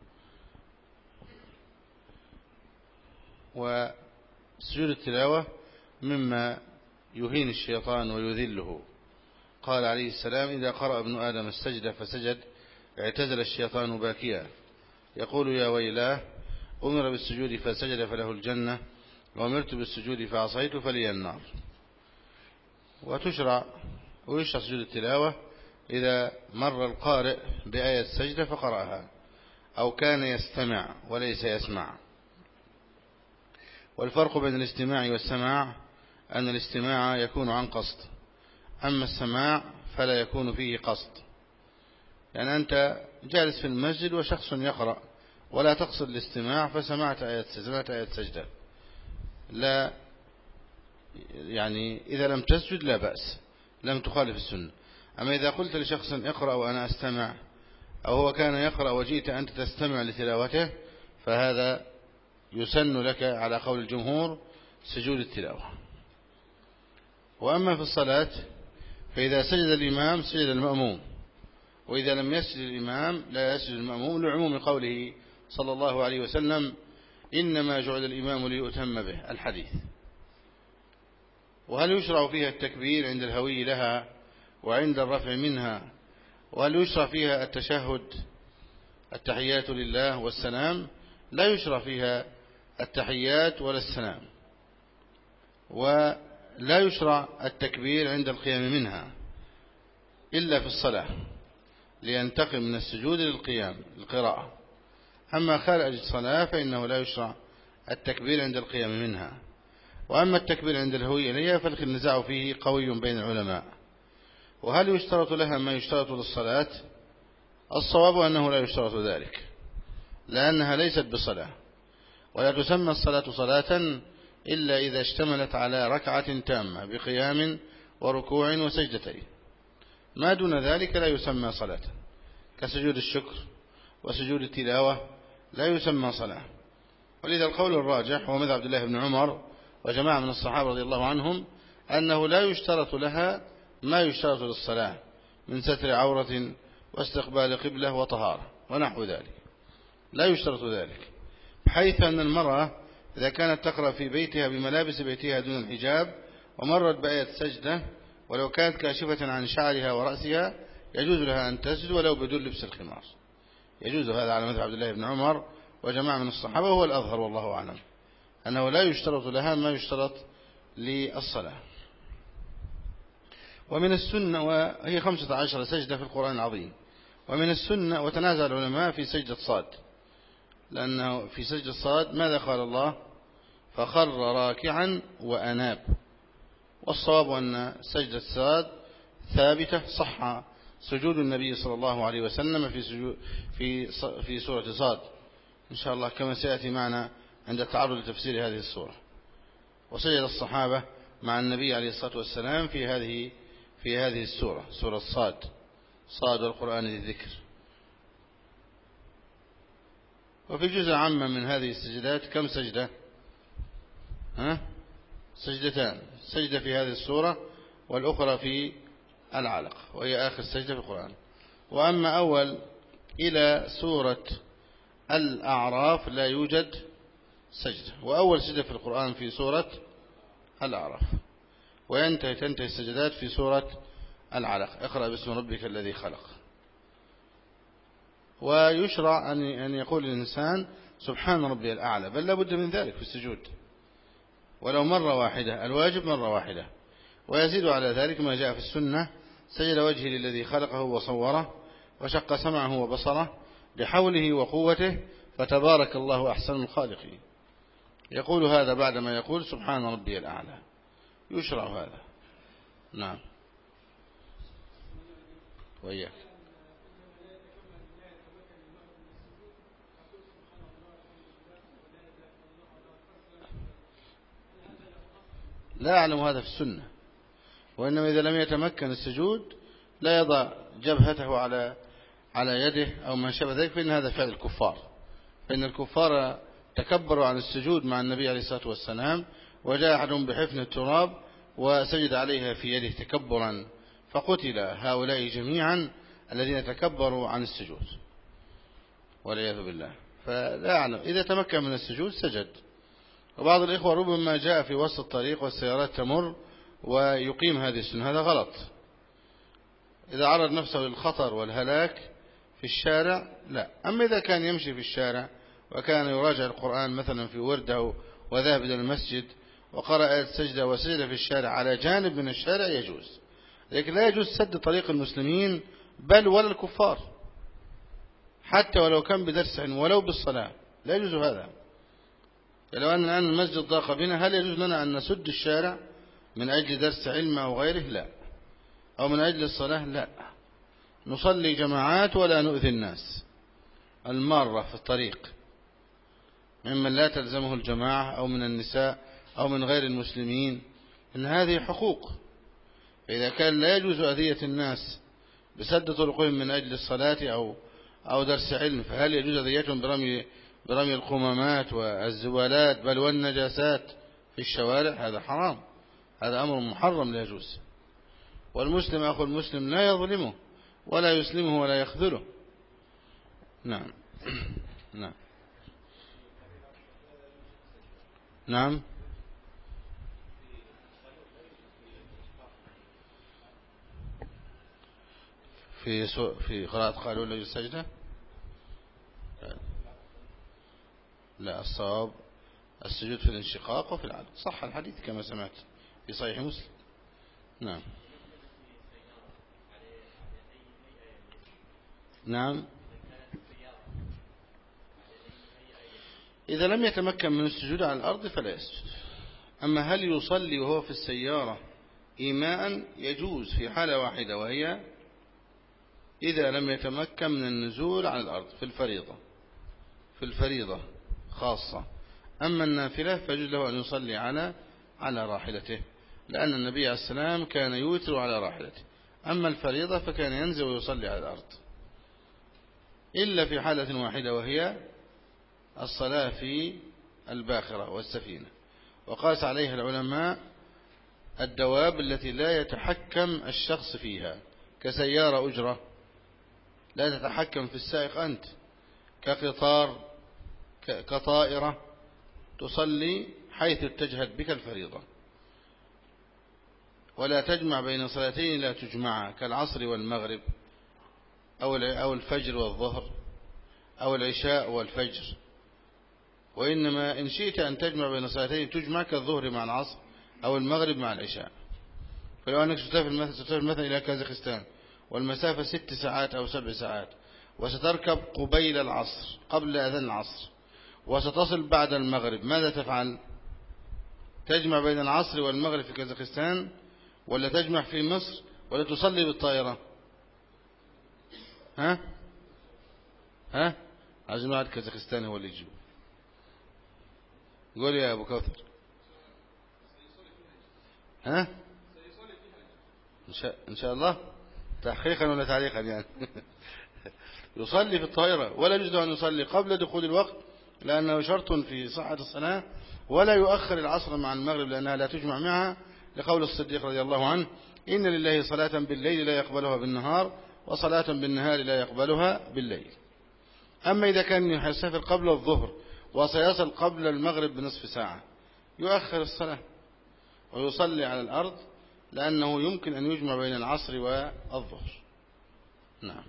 وسجود التلاوة مما يهين الشيطان ويذله. قال عليه السلام إذا قرأ ابن آدم السجدة فسجد اعتزل الشيطان باكيا يقول يا ويلاه أمر بالسجود فسجد فله الجنة وأمرت بالسجود فعصيت فلي النار. ويشرع سجود التلاوة إذا مر القارئ بآية السجدة فقرأها أو كان يستمع وليس يسمع. والفرق بين الاستماع والسماع أن الاستماع يكون عن قصد، أما السماع فلا يكون فيه قصد. يعني أنت جالس في المسجد وشخص يقرأ ولا تقصد الاستماع فسمعت آية سجدة، لا يعني إذا لم تسجد لا بأس، لم تخالف السنة. أما إذا قلت لشخص اقرأ وأنا أستمع، أو هو كان يقرأ وجئت أنت تستمع لتلاوته، فهذا يسن لك على قول الجمهور سجود التلاوة. وأما في الصلاة فإذا سجد الإمام سجد المأموم، وإذا لم يسجد الإمام لا يسجد المأموم، لعموم قوله صلى الله عليه وسلم إنما جعل الإمام ليؤتم به، الحديث. وهل يشرع فيها التكبير عند الهوي لها وعند الرفع منها؟ وهل يشرع فيها التشهد التحيات لله والسلام؟ لا يشرع فيها التحيات ولا السلام. ولا يشرع التكبير عند القيام منها إلا في الصلاة لينتقل من السجود للقيام القراءة. أما خارج الصلاة فإنه لا يشرع التكبير عند القيام منها. وأما التكبير عند الهوي إليها فالنزاع فيه قوي بين العلماء. وهل يشترط لها ما يشترط للصلاة؟ الصواب أنه لا يشترط ذلك، لأنها ليست بصلاة، ولا تسمى الصلاة صلاة إلا إذا اشتملت على ركعة تامة بقيام وركوع وسجدتين. ما دون ذلك لا يسمى صلاة، كسجود الشكر وسجود التلاوة لا يسمى صلاة. ولذا القول الراجح هو مذهب عبد الله بن عمر وجماعة من الصحابة رضي الله عنهم أنه لا يشترط لها ما يشترط للصلاة من ستر عورة واستقبال قبلة وطهارة ونحو ذلك، لا يشترط ذلك، بحيث أن المرأة إذا كانت تقرأ في بيتها بملابس بيتها دون الحجاب ومرت بآية سجدة ولو كانت كاشفة عن شعرها ورأسها يجوز لها أن تسجد ولو بدون لبس الخمار، يجوز هذا على مذهب عبد الله بن عمر وجماعة من الصحابة. هو الأظهر والله أعلم أنه لا يشترط لها ما يشترط للصلاة. ومن السنة، وهي 15 سجدة في القرآن العظيم، ومن السنة وتنازع العلماء في سجدة صاد، لأنه في سجدة صاد ماذا قال الله؟ فخر راكعا وأناب، والصواب أن سجدة الساد ثابتة، صح سجود النبي صلى الله عليه وسلم في سورة صاد إن شاء الله كما سيأتي معنا عند التعرض لتفسير هذه السورة. وسجد الصحابة مع النبي عليه الصلاة والسلام في هذه السورة، سورة صاد والقرآن ذي الذكر. وفي جزء عامة من هذه السجدات كم سجدة؟ سجدتان، سجدة في هذه السورة والأخرى في العلق، وهي آخر سجدة في القرآن. وأما أول إلى سورة الأعراف لا يوجد سجدة، وأول سجدة في القرآن في سورة الأعراف، تنتهي السجدات في سورة العلق، اقرأ باسم ربك الذي خلق. ويشرع أن يقول الإنسان سبحان ربي الأعلى، بل لا بد من ذلك في السجود، ولو مرة واحدة، الواجب مرة واحدة. ويزيد على ذلك ما جاء في السنة: سجد وجهي للذي خلقه وصوره وشق سمعه وبصره بحوله وقوته فتبارك الله أحسن الخالقين. يقول هذا بعدما يقول سبحان ربي الأعلى، يشرع هذا. نعم. وإياك. لا أعلم هذا في السنة، وإنما إذا لم يتمكن السجود لا يضع جبهته على يده أو ما شابه ذلك، فإن هذا فعل الكفار. فإن الكفار تكبروا عن السجود مع النبي عليه الصلاة والسلام، وجاء أحدهم بحفن التراب وسجد عليها في يده تكبرا، فقتل هؤلاء جميعا الذين تكبروا عن السجود والعياذ بالله. فلا أعلم، إذا تمكن من السجود سجد. وبعض الإخوة ربما جاء في وسط الطريق والسيارات تمر ويقيم هذه السنة، هذا غلط. إذا عرض نفسه للخطر والهلاك في الشارع لا. أما إذا كان يمشي في الشارع وكان يراجع القرآن مثلا في ورده وذهب إلى المسجد وقرأ آية سجدة وسجد في الشارع على جانب من الشارع يجوز، لكن لا يجوز سد طريق المسلمين بل ولا الكفار، حتى ولو كان بدرس علم ولو بالصلاة لا يجوز هذا. فلو أن الآن المسجد ضاق بنا، هل يجوز لنا أن نسد الشارع من أجل درس علم أو غيره؟ لا. أو من أجل الصلاة؟ لا. نصلي جماعات ولا نؤذي الناس المارة في الطريق ممن لا تلزمه الجماعة أو من النساء أو من غير المسلمين، إن هذه حقوق. فإذا كان لا يجوز أذية الناس بسد طرقهم من أجل الصلاة أو درس علم، فهل يجوز أذيتهم برمي القمامات والزوالات بل والنجاسات في الشوارع؟ هذا حرام، هذا أمر محرم لا يجوز. والمسلم أخو المسلم لا يظلمه ولا يسلمه ولا يخذله. نعم. نعم. نعم. في قراءة قالوا لا السجدة. لا، الصواب السجود في الانشقاق وفي العلق، صح الحديث كما سمعت في صحيح مسلم. نعم. نعم. إذا لم يتمكن من السجود على الأرض فلا يسجد. أما هل يصلي وهو في السيارة إيماء؟ يجوز في حالة واحدة، وهي إذا لم يتمكن من النزول على الأرض في الفريضة خاصة. أما النافلة فيجوز له أن يصلي على راحلته، لأن النبي عليه السلام كان يوتر على راحلته. أما الفريضة فكان ينزل ويصلي على الأرض، إلا في حالة واحدة وهي الصلاة في الباخرة والسفينة. وقاس عليها العلماء الدواب التي لا يتحكم الشخص فيها، كسيارة أجرة لا تتحكم في السائق أنت، كقطار، كطائرة تصلي حيث تجهد بك الفريضة، ولا تجمع بين صلاتين لا تجمع، كالعصر والمغرب أو الفجر والظهر أو العشاء والفجر. وإنما إن شئت أن تجمع بين صلاتين تجمع، كالظهر مع العصر أو المغرب مع العشاء. فلو أنك ستسافر مثلا إلى كازاخستان والمسافة 6 ساعات أو 7 ساعات، وستركب قبيل العصر قبل أذان العصر، وستصل بعد المغرب، ماذا تفعل؟ تجمع بين العصر والمغرب في كازاخستان ولا تجمع في مصر ولا تصلي بالطائرة؟ ها عايزين واحد كازاخستاني هو اللي يجيب. قول يا أبو كوثر. إن شاء الله تحقيقا ولا تعليقا يعني. يصلي في الطائرة، ولا يجوز أن يصلي قبل دخول الوقت لأنه شرط في صحة الصلاة، ولا يؤخر العصر مع المغرب لأنها لا تجمع معها، لقول الصديق رضي الله عنه: إن لله صلاة بالليل لا يقبلها بالنهار، وصلاة بالنهار لا يقبلها بالليل. أما إذا كان يسافر قبل الظهر وسيصل قبل المغرب بنصف ساعة، يؤخر الصلاة ويصلي على الأرض، لأنه يمكن أن يجمع بين العصر والظهر. نعم.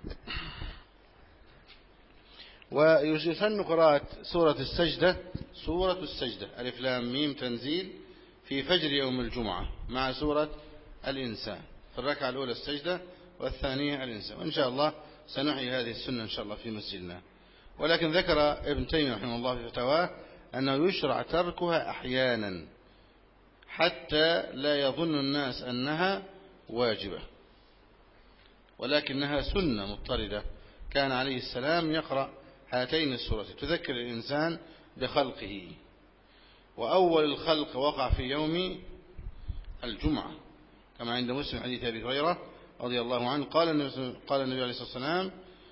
ويسن قراءة سورة السجدة ألف لام ميم تنزيل في فجر يوم الجمعة مع سورة الإنسان، في الركعة الأولى السجدة والثانية الإنسان. وإن شاء الله سنحيي هذه السنة إن شاء الله في مسجدنا. ولكن ذكر ابن تيمية رحمه الله في فتاواه أنه يشرع تركها أحيانا حتى لا يظن الناس أنها واجبة، ولكنها سنة مضطردة. كان عليه السلام يقرأ هاتين السورة تذكر الإنسان بخلقه، وأول الخلق وقع في يوم الجمعة كما عند مسلم حديث أبي هريرة رضي الله عنه قال النبي عليه الصلاة والسلام: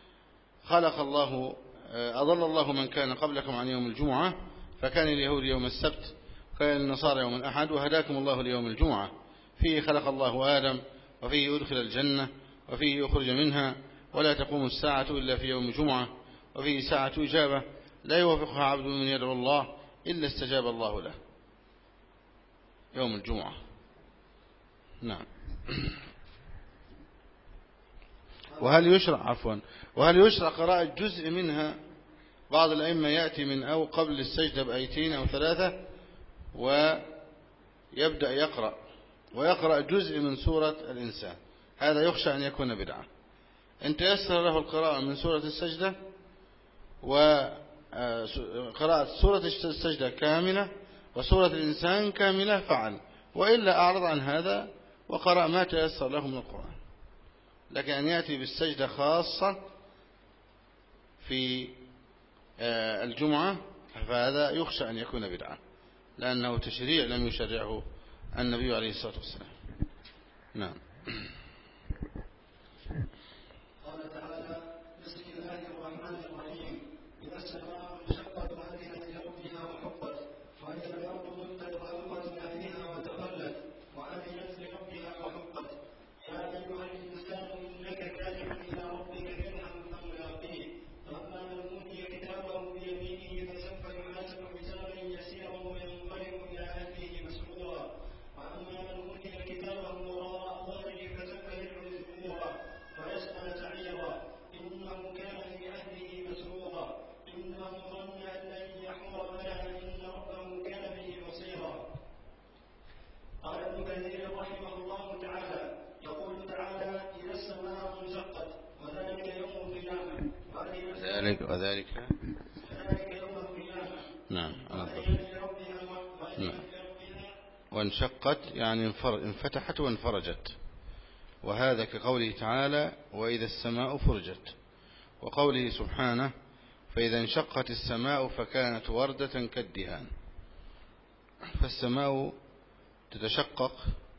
أضل الله من كان قبلكم عن يوم الجمعة، فكان اليهود يوم السبت، كان النصارى يوم الأحد، وهداكم الله ليوم الجمعة، فيه خلق الله آدم، وفيه أدخل الجنة، وفيه أخرج منها، ولا تقوم الساعة إلا في يوم الجمعة، وفيه ساعة إجابة لا يوافقها عبد من يدعو الله إلا استجاب الله له. يوم الجمعة. نعم. وهل يشرع قراءة جزء منها؟ بعض الأئمة يأتي من أو قبل السجدة بآيتين أو 3 ويبدأ ويقرأ جزء من سورة الإنسان. هذا يخشى أن يكون بدعة. إن تيسر له القراءة من سورة السجدة وقراءة سورة السجدة كاملة وسورة الإنسان كاملة فعل، وإلا أعرض عن هذا وقرأ ما تيسر له من القرآن. لكن أن يأتي بالسجدة خاصة في الجمعة فهذا يخشى أن يكون بدعة، لأنه تشريع لم يشرعه النبي عليه الصلاة والسلام. نعم. قال تعالى: بسم الله الرحمن الرحيم. إذا السماء انشقت وأذنت لربها وحقت، وإذا الأرض مدت وألقت ما فيها وتخلت، وأذنت لربها وحقت. يا أيها الإنسان إنك كادح إلى ربك كدحا فملاقيه، فأما من أوتي كتابه بيمينه فسوف يحاسب حسابا يسيرا وينقلب إلى أهله مسرورا، وأما من أوتي كتابه وراء ظهره فسوف يدعو ثبورا ويسأل سعيرا، إنه كان في أهله مسرورا، إنه ظن أن لن يحور بلى إن ربه كان به بصيرا. قال ابن كثير رحمه الله تعالى: يقول تعالى: إذا السماء انشقت وذلك يوم القيامة، وذلك يوم القيامة. نعم. نعم. وانشقت يعني انفتحت وانفرجت، وهذا كقوله تعالى: وإذا السماء فرجت، وقوله سبحانه: فإذا انشقت السماء فكانت وردة كالدهان. فالسماء تتشقق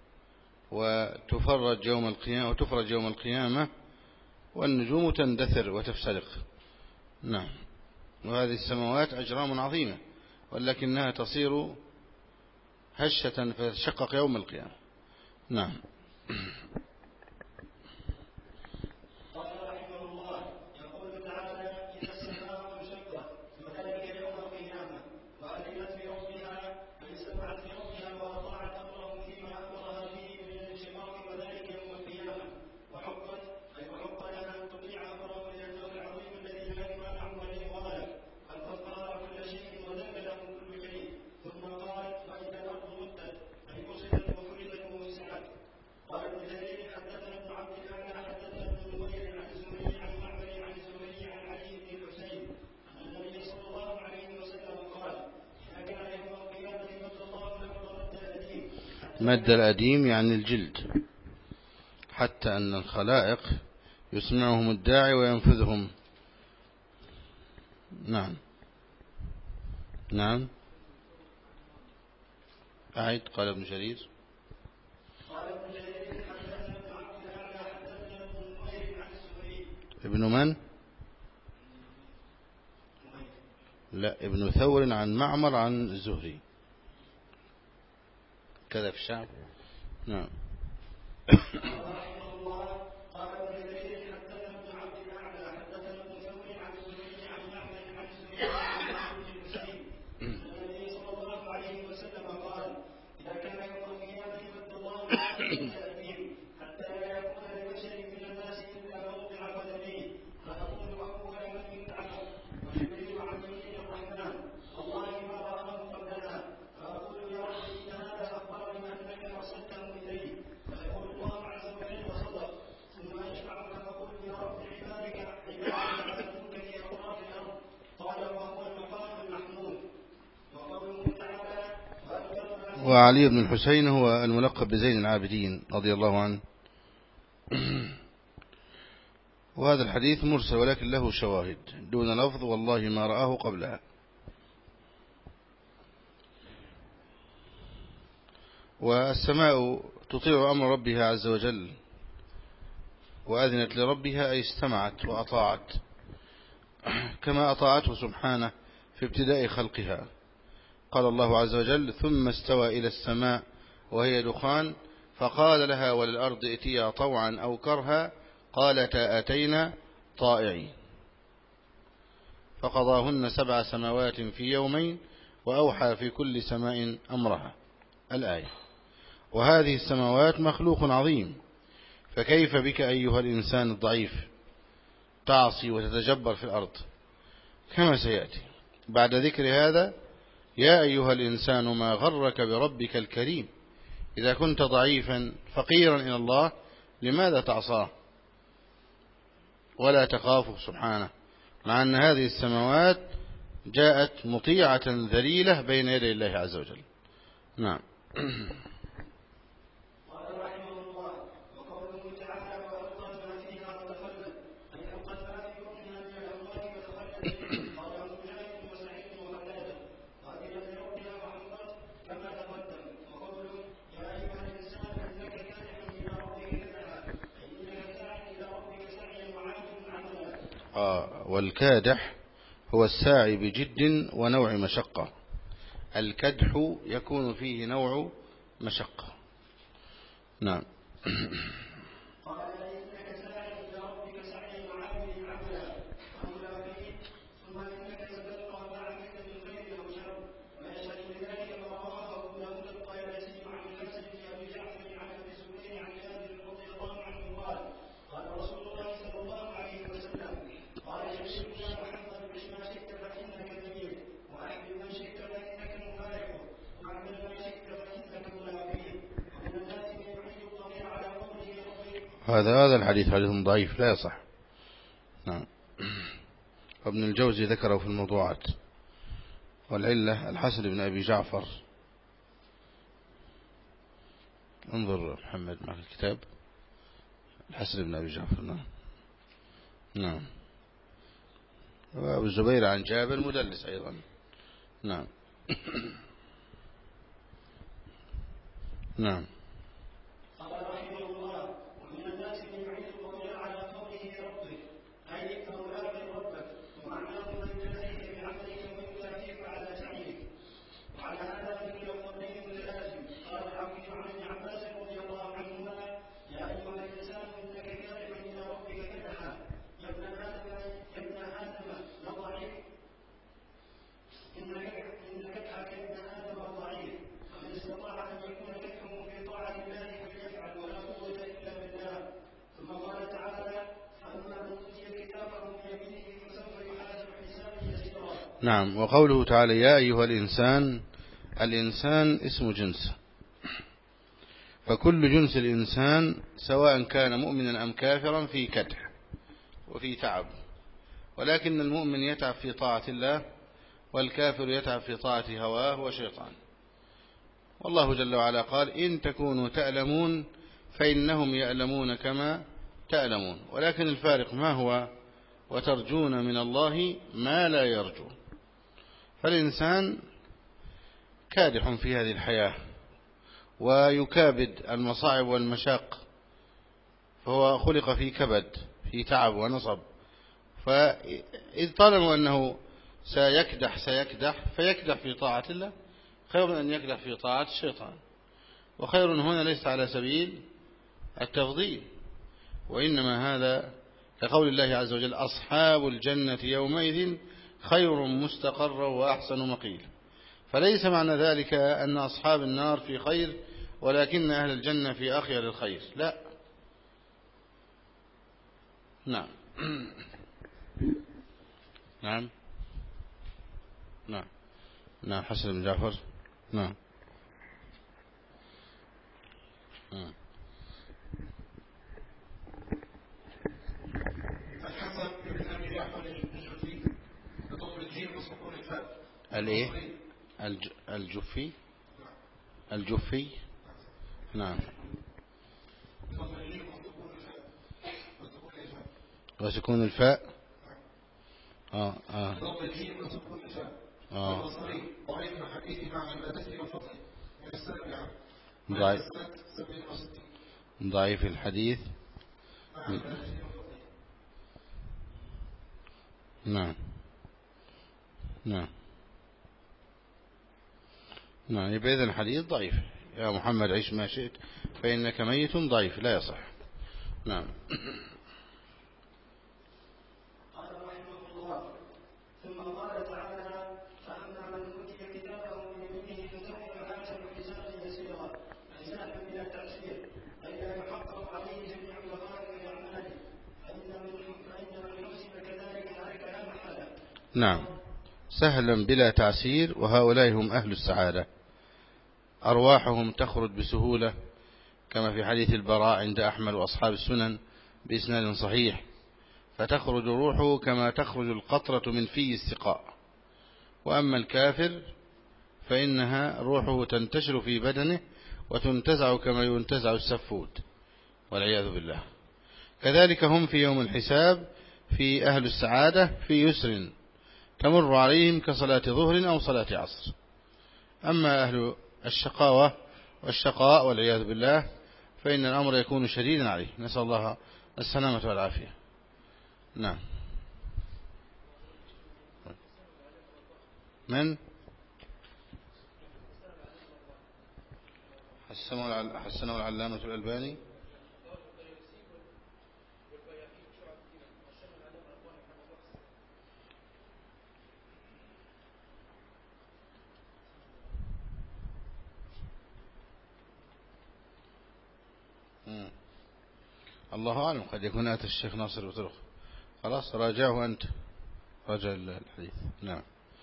وتفرج يوم القيامة والنجوم تندثر وتفسرق. نعم. وهذه السماوات أجرام عظيمة، ولكنها تصير هشة فتشقق يوم القيامة. نعم. قال رحمه الله: يقول تعالى: إذا السماء انشقت وذلك يوم القيامة، وأذنت لربها أي سمعت لربها وأطاعت أمره فيما أمرها به من الانشقاق، وذلك يوم القيامة. وحقت أي وحق لها أن تطيع أمره لأنه العظيم الذي لا يمانع ولا يغالب، بل قد قرر كل شيء وذل له كل شيء. ثم قال: وإذا الأرض مدت أي بسطت وفرجت ووسعت. قال ابن مد الأديم يعني الجلد، حتى أن الخلائق يسمعهم الداعي وينفذهم. نعم نعم. أعد. قال ابن جرير ابن من؟ لا، ابن ثور عن معمر عن الزهري كذا في الشعب. نعم. وعلي بن الحسين هو الملقب بزين العابدين رضي الله عنه. وهذا الحديث مرسل ولكن له شواهد دون لفظ والله ما رآه قبلها. والسماء تطيع أمر ربها عز وجل، وأذنت لربها أي استمعت وأطاعت، كما أطاعته سبحانه في ابتداء خلقها. قال الله عز وجل: ثم استوى إلى السماء وهي دخان فقال لها وللأرض ائتيا طوعا أو كرها قالتا أتينا طائعين. فقضاهن 7 سماوات في يومين وأوحى في كل سماء أمرها. الآية. وهذه السماوات مخلوق عظيم، فكيف بك أيها الإنسان الضعيف تعصي وتتجبر في الأرض؟ كما سيأتي بعد ذكر هذا: يا أيها الإنسان ما غرك بربك الكريم، إذا كنت ضعيفا فقيرا إلى الله لماذا تعصاه ولا تخافه سبحانه، مع أن هذه السماوات جاءت مطيعة ذليلة بين يدي الله عز وجل. نعم. والكادح هو الساعي بجد ونوع مشقة. الكدح يكون فيه نوع مشقة. نعم. هذا الحديث حديث ضعيف لا يصح. نعم. وابن الجوزي ذكره في الموضوعات. والعلة الحسن بن أبي جعفر. انظر محمد معك الكتاب. الحسن بن أبي جعفر. نعم. نعم. وابو الزبير عن جابر مدلس أيضا. نعم. نعم. نعم. وقوله تعالى: يا أيها الإنسان، الإنسان اسم جنس، فكل جنس الإنسان سواء كان مؤمنا أم كافرا في كدح وفي تعب، ولكن المؤمن يتعب في طاعة الله والكافر يتعب في طاعة هواه وشيطان. والله جل وعلا قال إن تكونوا تألمون فإنهم يألمون كما تألمون، ولكن الفارق ما هو؟ وترجون من الله ما لا يرجو. فالإنسان كادح في هذه الحياة ويكابد المصاعب والمشاق، فهو خلق في كبد، في تعب ونصب، فإذ طالما أنه سيكدح فيكدح في طاعة الله خير من أن يكدح في طاعة الشيطان. وخير هنا ليس على سبيل التفضيل، وإنما هذا كقول الله عز وجل أصحاب الجنة يومئذ خير مستقرا وأحسن مقيلا. فليس معنى ذلك أن أصحاب النار في خير ولكن أهل الجنة في أخير الخير، لا. نعم. نعم. نعم. نعم. حسن بن جعفر. نعم. الحسن بن أبي جعفر الجوفي بضم الجيم وسكون الفاء. الايه؟ الجفي. الجفي. نعم. بضم الجيم وسكون الفاء. بضم الجيم وسكون الفاء. البصري ضعيف الحديث مع عبادته وفضله السابعة. ضعيف الحديث. نعم. نعم. نعم. يبقى إذن الحديث ضعيف. يا محمد عيش ما شئت فإنك ميت ضعيف لا يصح. نعم. قال رحمه الله ثم قال تعالى فأما من أوتي كتابه بيمينه فسوف يحاسب حسابا يسيرا حسابا بلا تأثير أي لا يحقق عليه جميع مظاهر أعماله فإن من حسن كذلك ذلك لا محالة. نعم. سهلا بلا تعسير، وهؤلاء هم أهل السعادة، أرواحهم تخرج بسهولة كما في حديث البراء عند أحمد وأصحاب السنن بإسناد صحيح، فتخرج روحه كما تخرج القطرة من في السقاء. وأما الكافر فإنها روحه تنتشر في بدنه وتنتزع كما ينتزع السفود والعياذ بالله. كذلك هم في يوم الحساب في أهل السعادة في يسر تمر عليهم كصلاة ظهر أو صلاة عصر. أما أهل الشقاوة والشقاء والعياذ بالله فإن الأمر يكون شديدا عليه، نسأل الله السلامة والعافية. نعم. من حسنه العلامة الألباني؟ الله أعلم، قد يكون أتى الشيخ ناصر بطرق. خلاص راجعه أنت، راجع الحديث. نعم.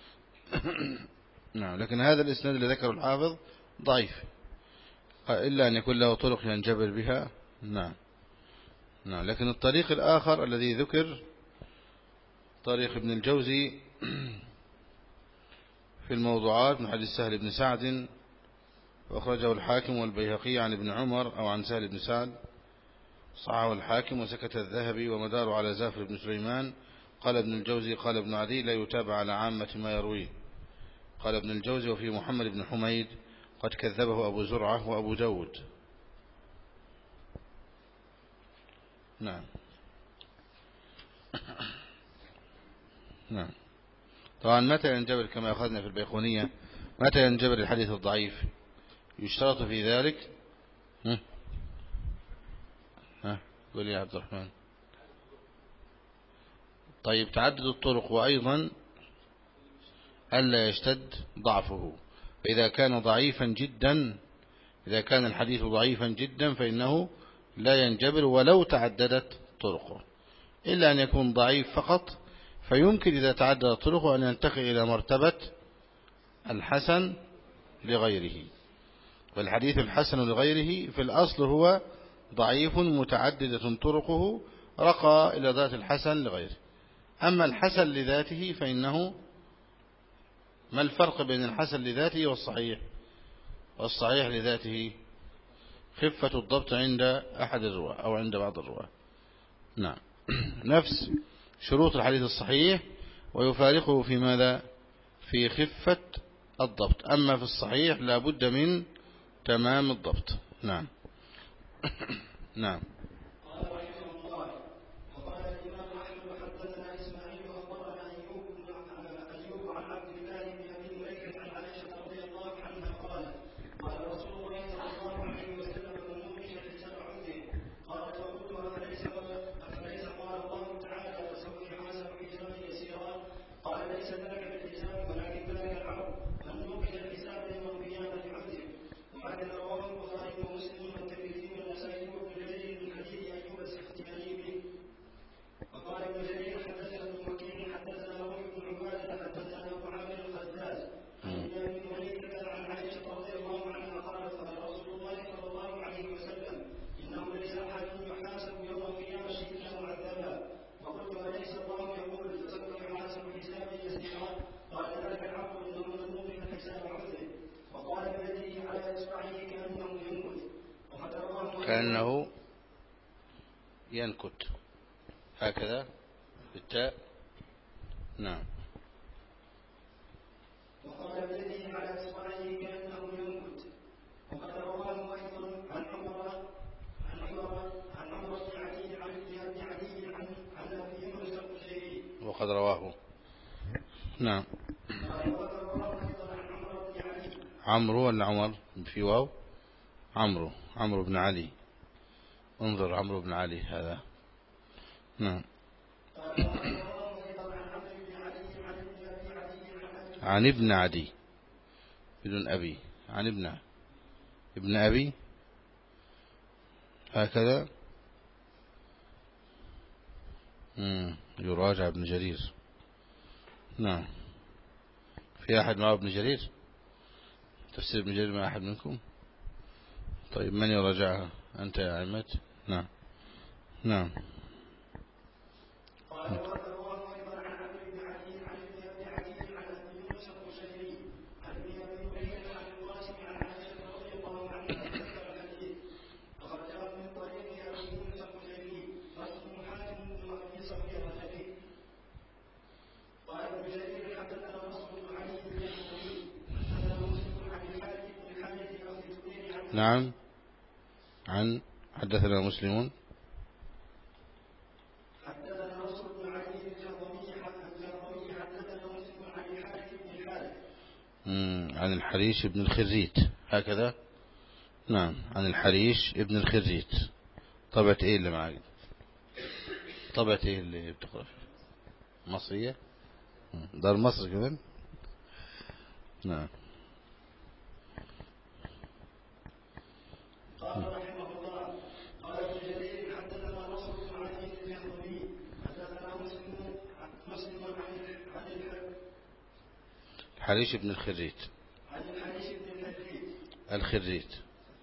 نعم. لكن هذا الإسناد اللي ذكره الحافظ ضعيف إلا أن يكون له طرق ينجبر بها. نعم. نعم. لكن الطريق الآخر الذي ذكر طريق ابن الجوزي في الموضوعات من حديث سهل بن سعد، وأخرجه الحاكم والبيهقي عن ابن عمر أو عن سهل بن سعد، صححه الحاكم وسكت الذهبي ومدار على زافر بن سليمان. قال ابن الجوزي قال ابن عدي لا يتابع على عامة ما يرويه. قال ابن الجوزي وفي محمد بن حميد قد كذبه أبو زرعة وأبو داود. نعم. نعم. طبعا متى ينجبر كما أخذنا في البيقونية، متى ينجبر الحديث الضعيف؟ يشترط في ذلك قول يا عبد الرحمن. طيب تعدد الطرق، وأيضا ألا يشتد ضعفه. فإذا كان ضعيفا جدا، إذا كان الحديث ضعيفا جدا فإنه لا ينجبر ولو تعددت طرقه، إلا أن يكون ضعيف فقط، فيمكن إذا تعدد طرقه أن ينتقل إلى مرتبة الحسن لغيره. والحديث الحسن لغيره في الأصل هو ضعيف متعددة طرقه رقى إلى ذات الحسن لغيره. أما الحسن لذاته فإنه ما الفرق بين الحسن لذاته والصحيح؟ والصحيح لذاته خفة الضبط عند أحد الرواة أو عند بعض الرواة. نعم. نفس شروط الحديث الصحيح، ويفارقه في ماذا؟ في خفة الضبط. أما في الصحيح لا بد من تمام الضبط. نعم. نعم. قال رحمه الله: وقال الإمام أحمد حدثنا إسماعيل أخبرنا أيوب عن عبد الله بن أبي مليكة عن عائشة رضي الله عنها قالت: قال رسول الله صلى الله عليه وسلم: من نوقش حساب عمره. قالت: وقلت: أفليس قال الله تعالى: فسوف يحاسب حسابا يسيرا؟ قال: ليس ذاك بالحساب ولكن ذاك العرض. من نوقش الحساب يوم القيامة عذب. وهكذا رواه البخاري ومسلم والترمذي والنسائي وابن جرير من حديث أيوب السختياني به. وقال ابن جرير: حدثنا ابن وكيع حدثنا روح بن عبادة حدثنا أبو عامر الخزاز عن ابن أبي مليكة عن عائشة رضي الله عنها قالت: قال رسول الله صلى الله عليه وسلم: إنه ليس أحد يحاسب يوم القيامة إلا معذبا. وقلت: أليس الله يقول: فسوف يحاسب حسابا يسيرا؟ قال: ذاك العبد إنه مذموم الحساب عذره. وقال بيده على إصبعه كأنه ينكت. وقد رواه كأنه ينكت هكذا بالتاء. نعم. وقال بيده على إصبعه كأنه ينكت. وقد رواه أيضا عن عمر بن عدي عن ابن عدي عن أبي يونس القشيري. وقد رواه. نعم. قال: وقد رواه أيضا عن عمر بن عدي. عمرو ولا عمر في واو؟ عمرو بن علي. انظر عمرو بن علي هذا. نعم. قال: وقد رواه أيضا عن عمرو بن عدي عن ابن أبي عدي عن ابن عدي بدون أبي، عن ابن أبي هكذا. يراجع ابن جرير. نعم. في أحد معه ابن جرير؟ تفسير ابن جرير مع أحد منكم؟ طيب من يراجعها؟ أنت يا عماد. نعم. نعم. قال: وقد رواه أيضا عن عمرو بن عدي عن ابن أبي عدي عن أبي يونس القشيري عن ابن أبي مليكة عن القاسم عن عائشة رضي الله عنها بذكر الحديث. أخرجه من طريق أبي يونس القشيري لفظ حاتم بن أبي صفية. قال ابن جرير: حدثنا نصر بن علي بن اليحيى حدثنا مسلم عن الحارث بن الحارث أو الزبير عن نعم. حدثنا مسلمون. حدثنا نصر بن علي الجهضمي حدثنا مسلم عن الحارث بن الحارث عن الحريش بن الخريت هكذا. نعم. عن الحريش ابن الخريت. طبعة ايه اللي معاك؟ طبعة ايه اللي بتقرأ فيها؟ مصرية؟ دار مصر كمان. نعم. قال رحمه الله: قال ابن جرير: حدثنا نصر بن علي الجهضمي حدثنا مسلم عن الحريش بن الخريت. عن الحارث بن الخريت الخريت.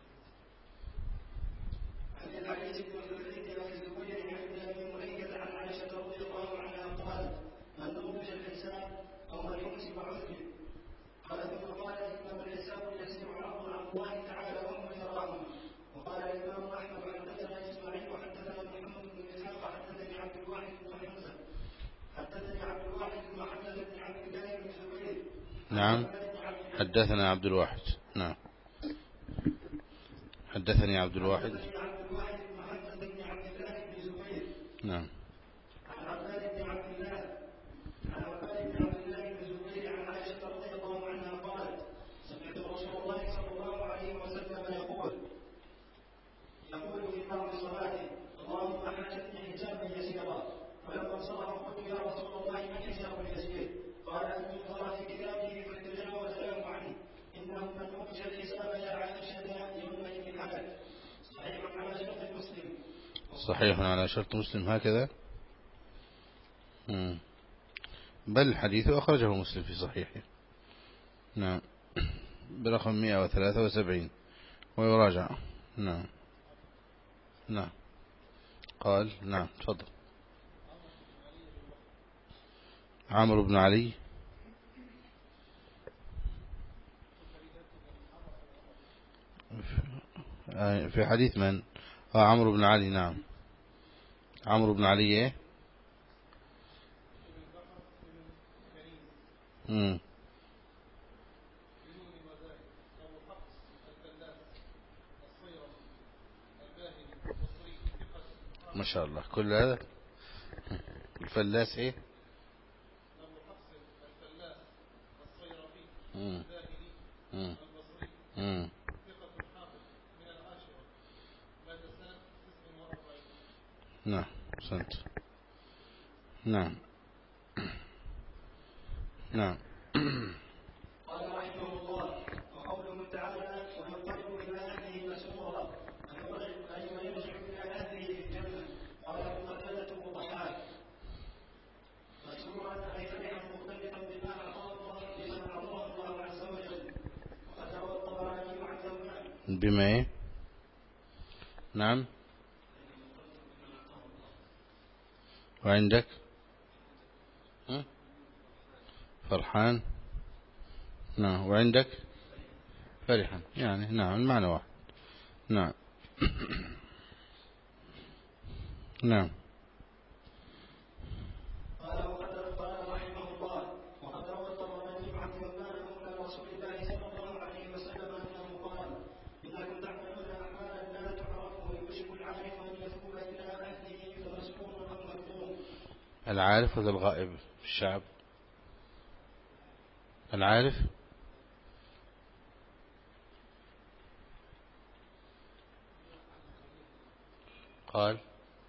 عن الحارث بن الخريت أو الزبير عن ابن أبي مليكة عن عائشة رضي الله عنها قالت: من نوقش الحساب أو من يحسب عذب. قال: ثم قال: إنما الحساب يسير عرض عن الله تعالى وهم يراهم. وقال الإمام أحمد: حدثنا إسماعيل وحدثنا محمد بن إسحاق حدثني عبد الواحد بن حمزة بن عبد الله بن زبير. نعم. حدثنا عبد الواحد. نعم. حدثني عبد الواحد بن محمد بن عبد الله بن زبير. نعم. عن عباد بن عبد الله بن زبير عن عائشة رضي الله عنها قالت: سمعت رسول الله صلى الله عليه وسلم يقول في بعض صلاته: اللهم حاجتني حسابا يسيرا. فلما انصرف قلت: يا رسول الله ما الحساب اليسير؟ قال: ان ينظر في كتابه فيتجاوز له عنه. انه من نوقش الحساب يا عائشة يومئذ هلك. صحيح على شرط مسلم. صحيح على شرط مسلم هكذا. بل الحديث أخرجه مسلم في صحيحه. نعم. برقم 173 ويراجع. نعم. نعم. قال نعم. تفضل. عمرو بن علي في حديث من؟ عمرو بن علي. نعم، عمرو بن علي ايه؟ ما شاء الله كل هذا. الفلاس ايه؟ مم. مم. مم. نعم سنت. نعم. نعم. قال رحمه الله: وقوله تعالى: وينقلب الى اهله مسرورا، اي ويرجع الى اهله في الجنه. قال ابن قتاده وضحاك: مسرورا اي فرحا مختلفا بما اعطاه الله عز وجل. وقد روى الطبراني عن ثوبان بما ايه؟ نعم. وعندك فرحان. نعم. وعندك فرحا، يعني نعم المعنى واحد. نعم. نعم. قال رحمه الله: وقد روى الطبراني عن ثوبان مولى رسول الله صلى الله عليه وسلم انه قال: انكم تعملون اعمالا لا تعرف ويوشك العارف ان يثوب الى اهله فمسرور او مذموم. العارف ولا الغائب في الشعب؟ العارف. قال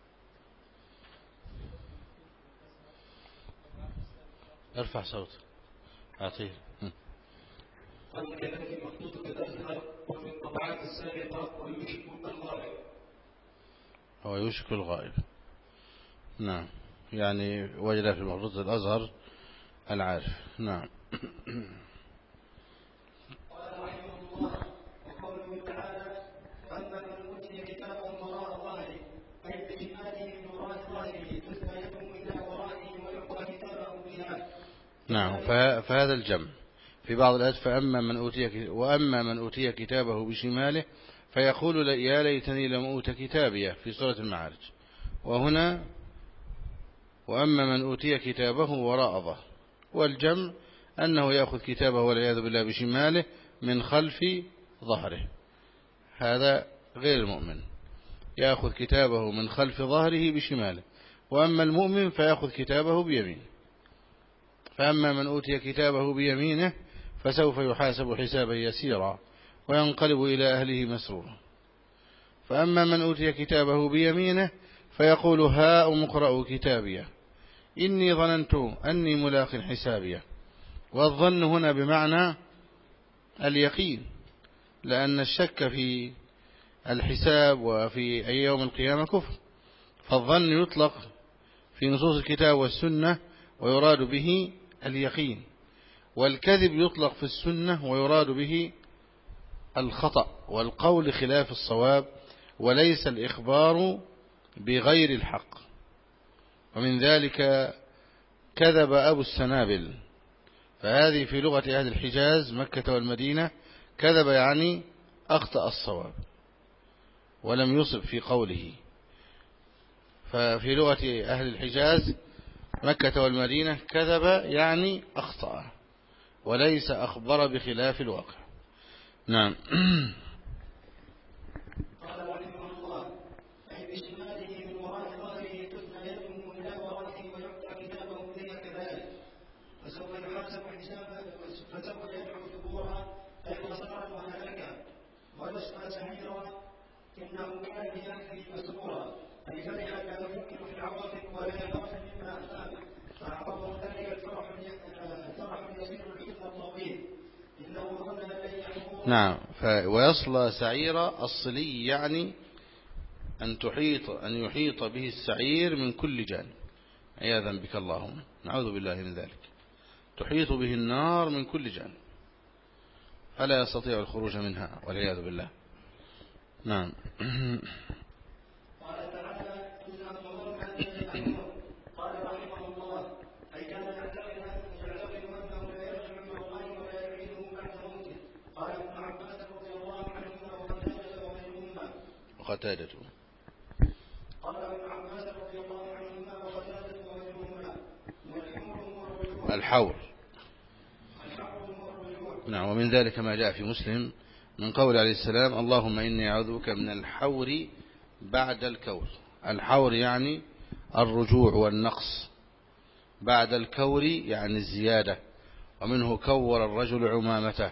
ارفع صوت أعطيه. قال كذلك مخطوط كالازهر وفي الطبعات السابقه ويوشك الغائب. هو يوشك الغائب. نعم، يعني وجد في مخطوط الأزهر العارف. نعم. قال رحمه الله: وقوله تعالى: فاما من اوتي كتابه وراء ظهره اي بشماله من وراء ظهره تثنى يده الى ورائه ويعطى كتابه بها. نعم، فهذا الجمع في بعض الآيات. وأما من أوتي كتابه بشماله فيقول يا ليتني لم أوت كتابيه في سورة المعارج. وهنا وأما من أوتي كتابه وراء ظهره، والجمع أنه يأخذ كتابه والعياذ بالله بشماله من خلف ظهره. هذا غير المؤمن، يأخذ كتابه من خلف ظهره بشماله. وأما المؤمن فيأخذ كتابه بيمينه. فأما من أوتي كتابه بيمينه فسوف يحاسب حسابا يسيرا وينقلب إلى أهله مسرورا. فأما من أوتي كتابه بيمينه فيقول هاؤم اقرءوا كتابيه إني ظننت أني ملاق حسابيه. والظن هنا بمعنى اليقين، لأن الشك في الحساب وفي أي يوم القيامة كفر. فالظن يطلق في نصوص الكتاب والسنة ويراد به اليقين، والكذب يطلق في السنة ويراد به الخطأ والقول خلاف الصواب، وليس الإخبار بغير الحق. ومن ذلك كذب أبو السنابل، فهذه في لغة أهل الحجاز مكة والمدينة كذب يعني أخطأ الصواب ولم يصب في قوله. ففي لغة أهل الحجاز مكة والمدينة كذب يعني أخطأ وليس أخبر بخلاف الواقع. نعم. قال رحمه الله: أي بشماله من وراء ظهره تثنى يده إلى ورائه ويعطى كتابه بها كذلك. فسوف يحاسب حسابا فسوف يدعو ثبورا أي خسارا وهلكا، ويصلى سعيرا إنه كان بأهله مسرورا أي فرحا لا يفكر في العواقب ولا يخاف مما أمامه، فأعقبه ذلك الفرح اليسير الحزن الطويل إنه ظن أن لن يحضره. نعم. ويصلى سعيرا الصلي يعني أن يحيط به السعير من كل جانب عياذا بك اللهم، نعوذ بالله من ذلك. تحيط به النار من كل جانب فلا يستطيع الخروج منها والعياذ بالله. نعم. قال تعالى: إنا ظننا أن لن يحضره. قال رحمه الله: أي كان يعتقد أنه لا يرجع من الله ولا يعيده بعد موته. قال ابن عباس رضي الله عنهما وقتادة. قال ابن عباس رضي الله عنهما وقتادة وغيرهما الحور. نعم. ومن ذلك ما جاء في مسلم من قول عليه السلام اللهم إني أعوذ بك من الحور بعد الكور. الحور يعني الرجوع والنقص، بعد الكور يعني الزيادة، ومنه كور الرجل عمامته.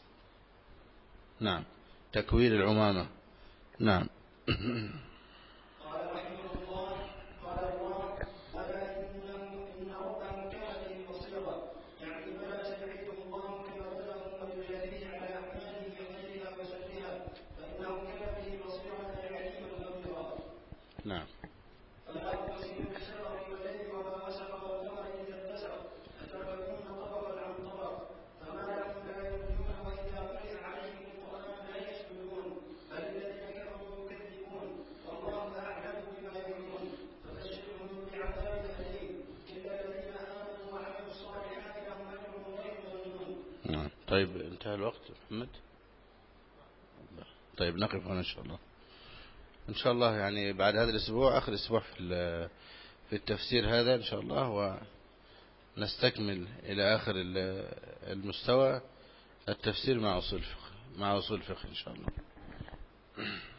نعم، تكوير العمامة. نعم. قال رحمه الله قال الله ألا إن ربهم كان به بصيرا، يعني بلى سيعيده الله كما بلغهم ويجازيه على أعماله خيرها وشرها، فإنه كان به بصيرا عليما خبيرا. نعم. فلا أقسم بالشفق والليل وما وسق والقمر إذا اتسق أتبعون طبقا عن طبق فما لهم لا يؤمنون وإذا قرئ عليهم القرآن لا يسجدون بل الذين كفروا يكذبون والله أعلم بما يوعون فبشرهم بعذاب أليم إلا الذين آمنوا وعملوا الصالحات لهم أجر غير ممنون. نعم. طيب انتهى الوقت محمد. طيب نقف هنا إن شاء الله يعني بعد هذا الأسبوع آخر أسبوع في التفسير هذا إن شاء الله، ونستكمل إلى آخر المستوى التفسير مع أصول الفقه إن شاء الله.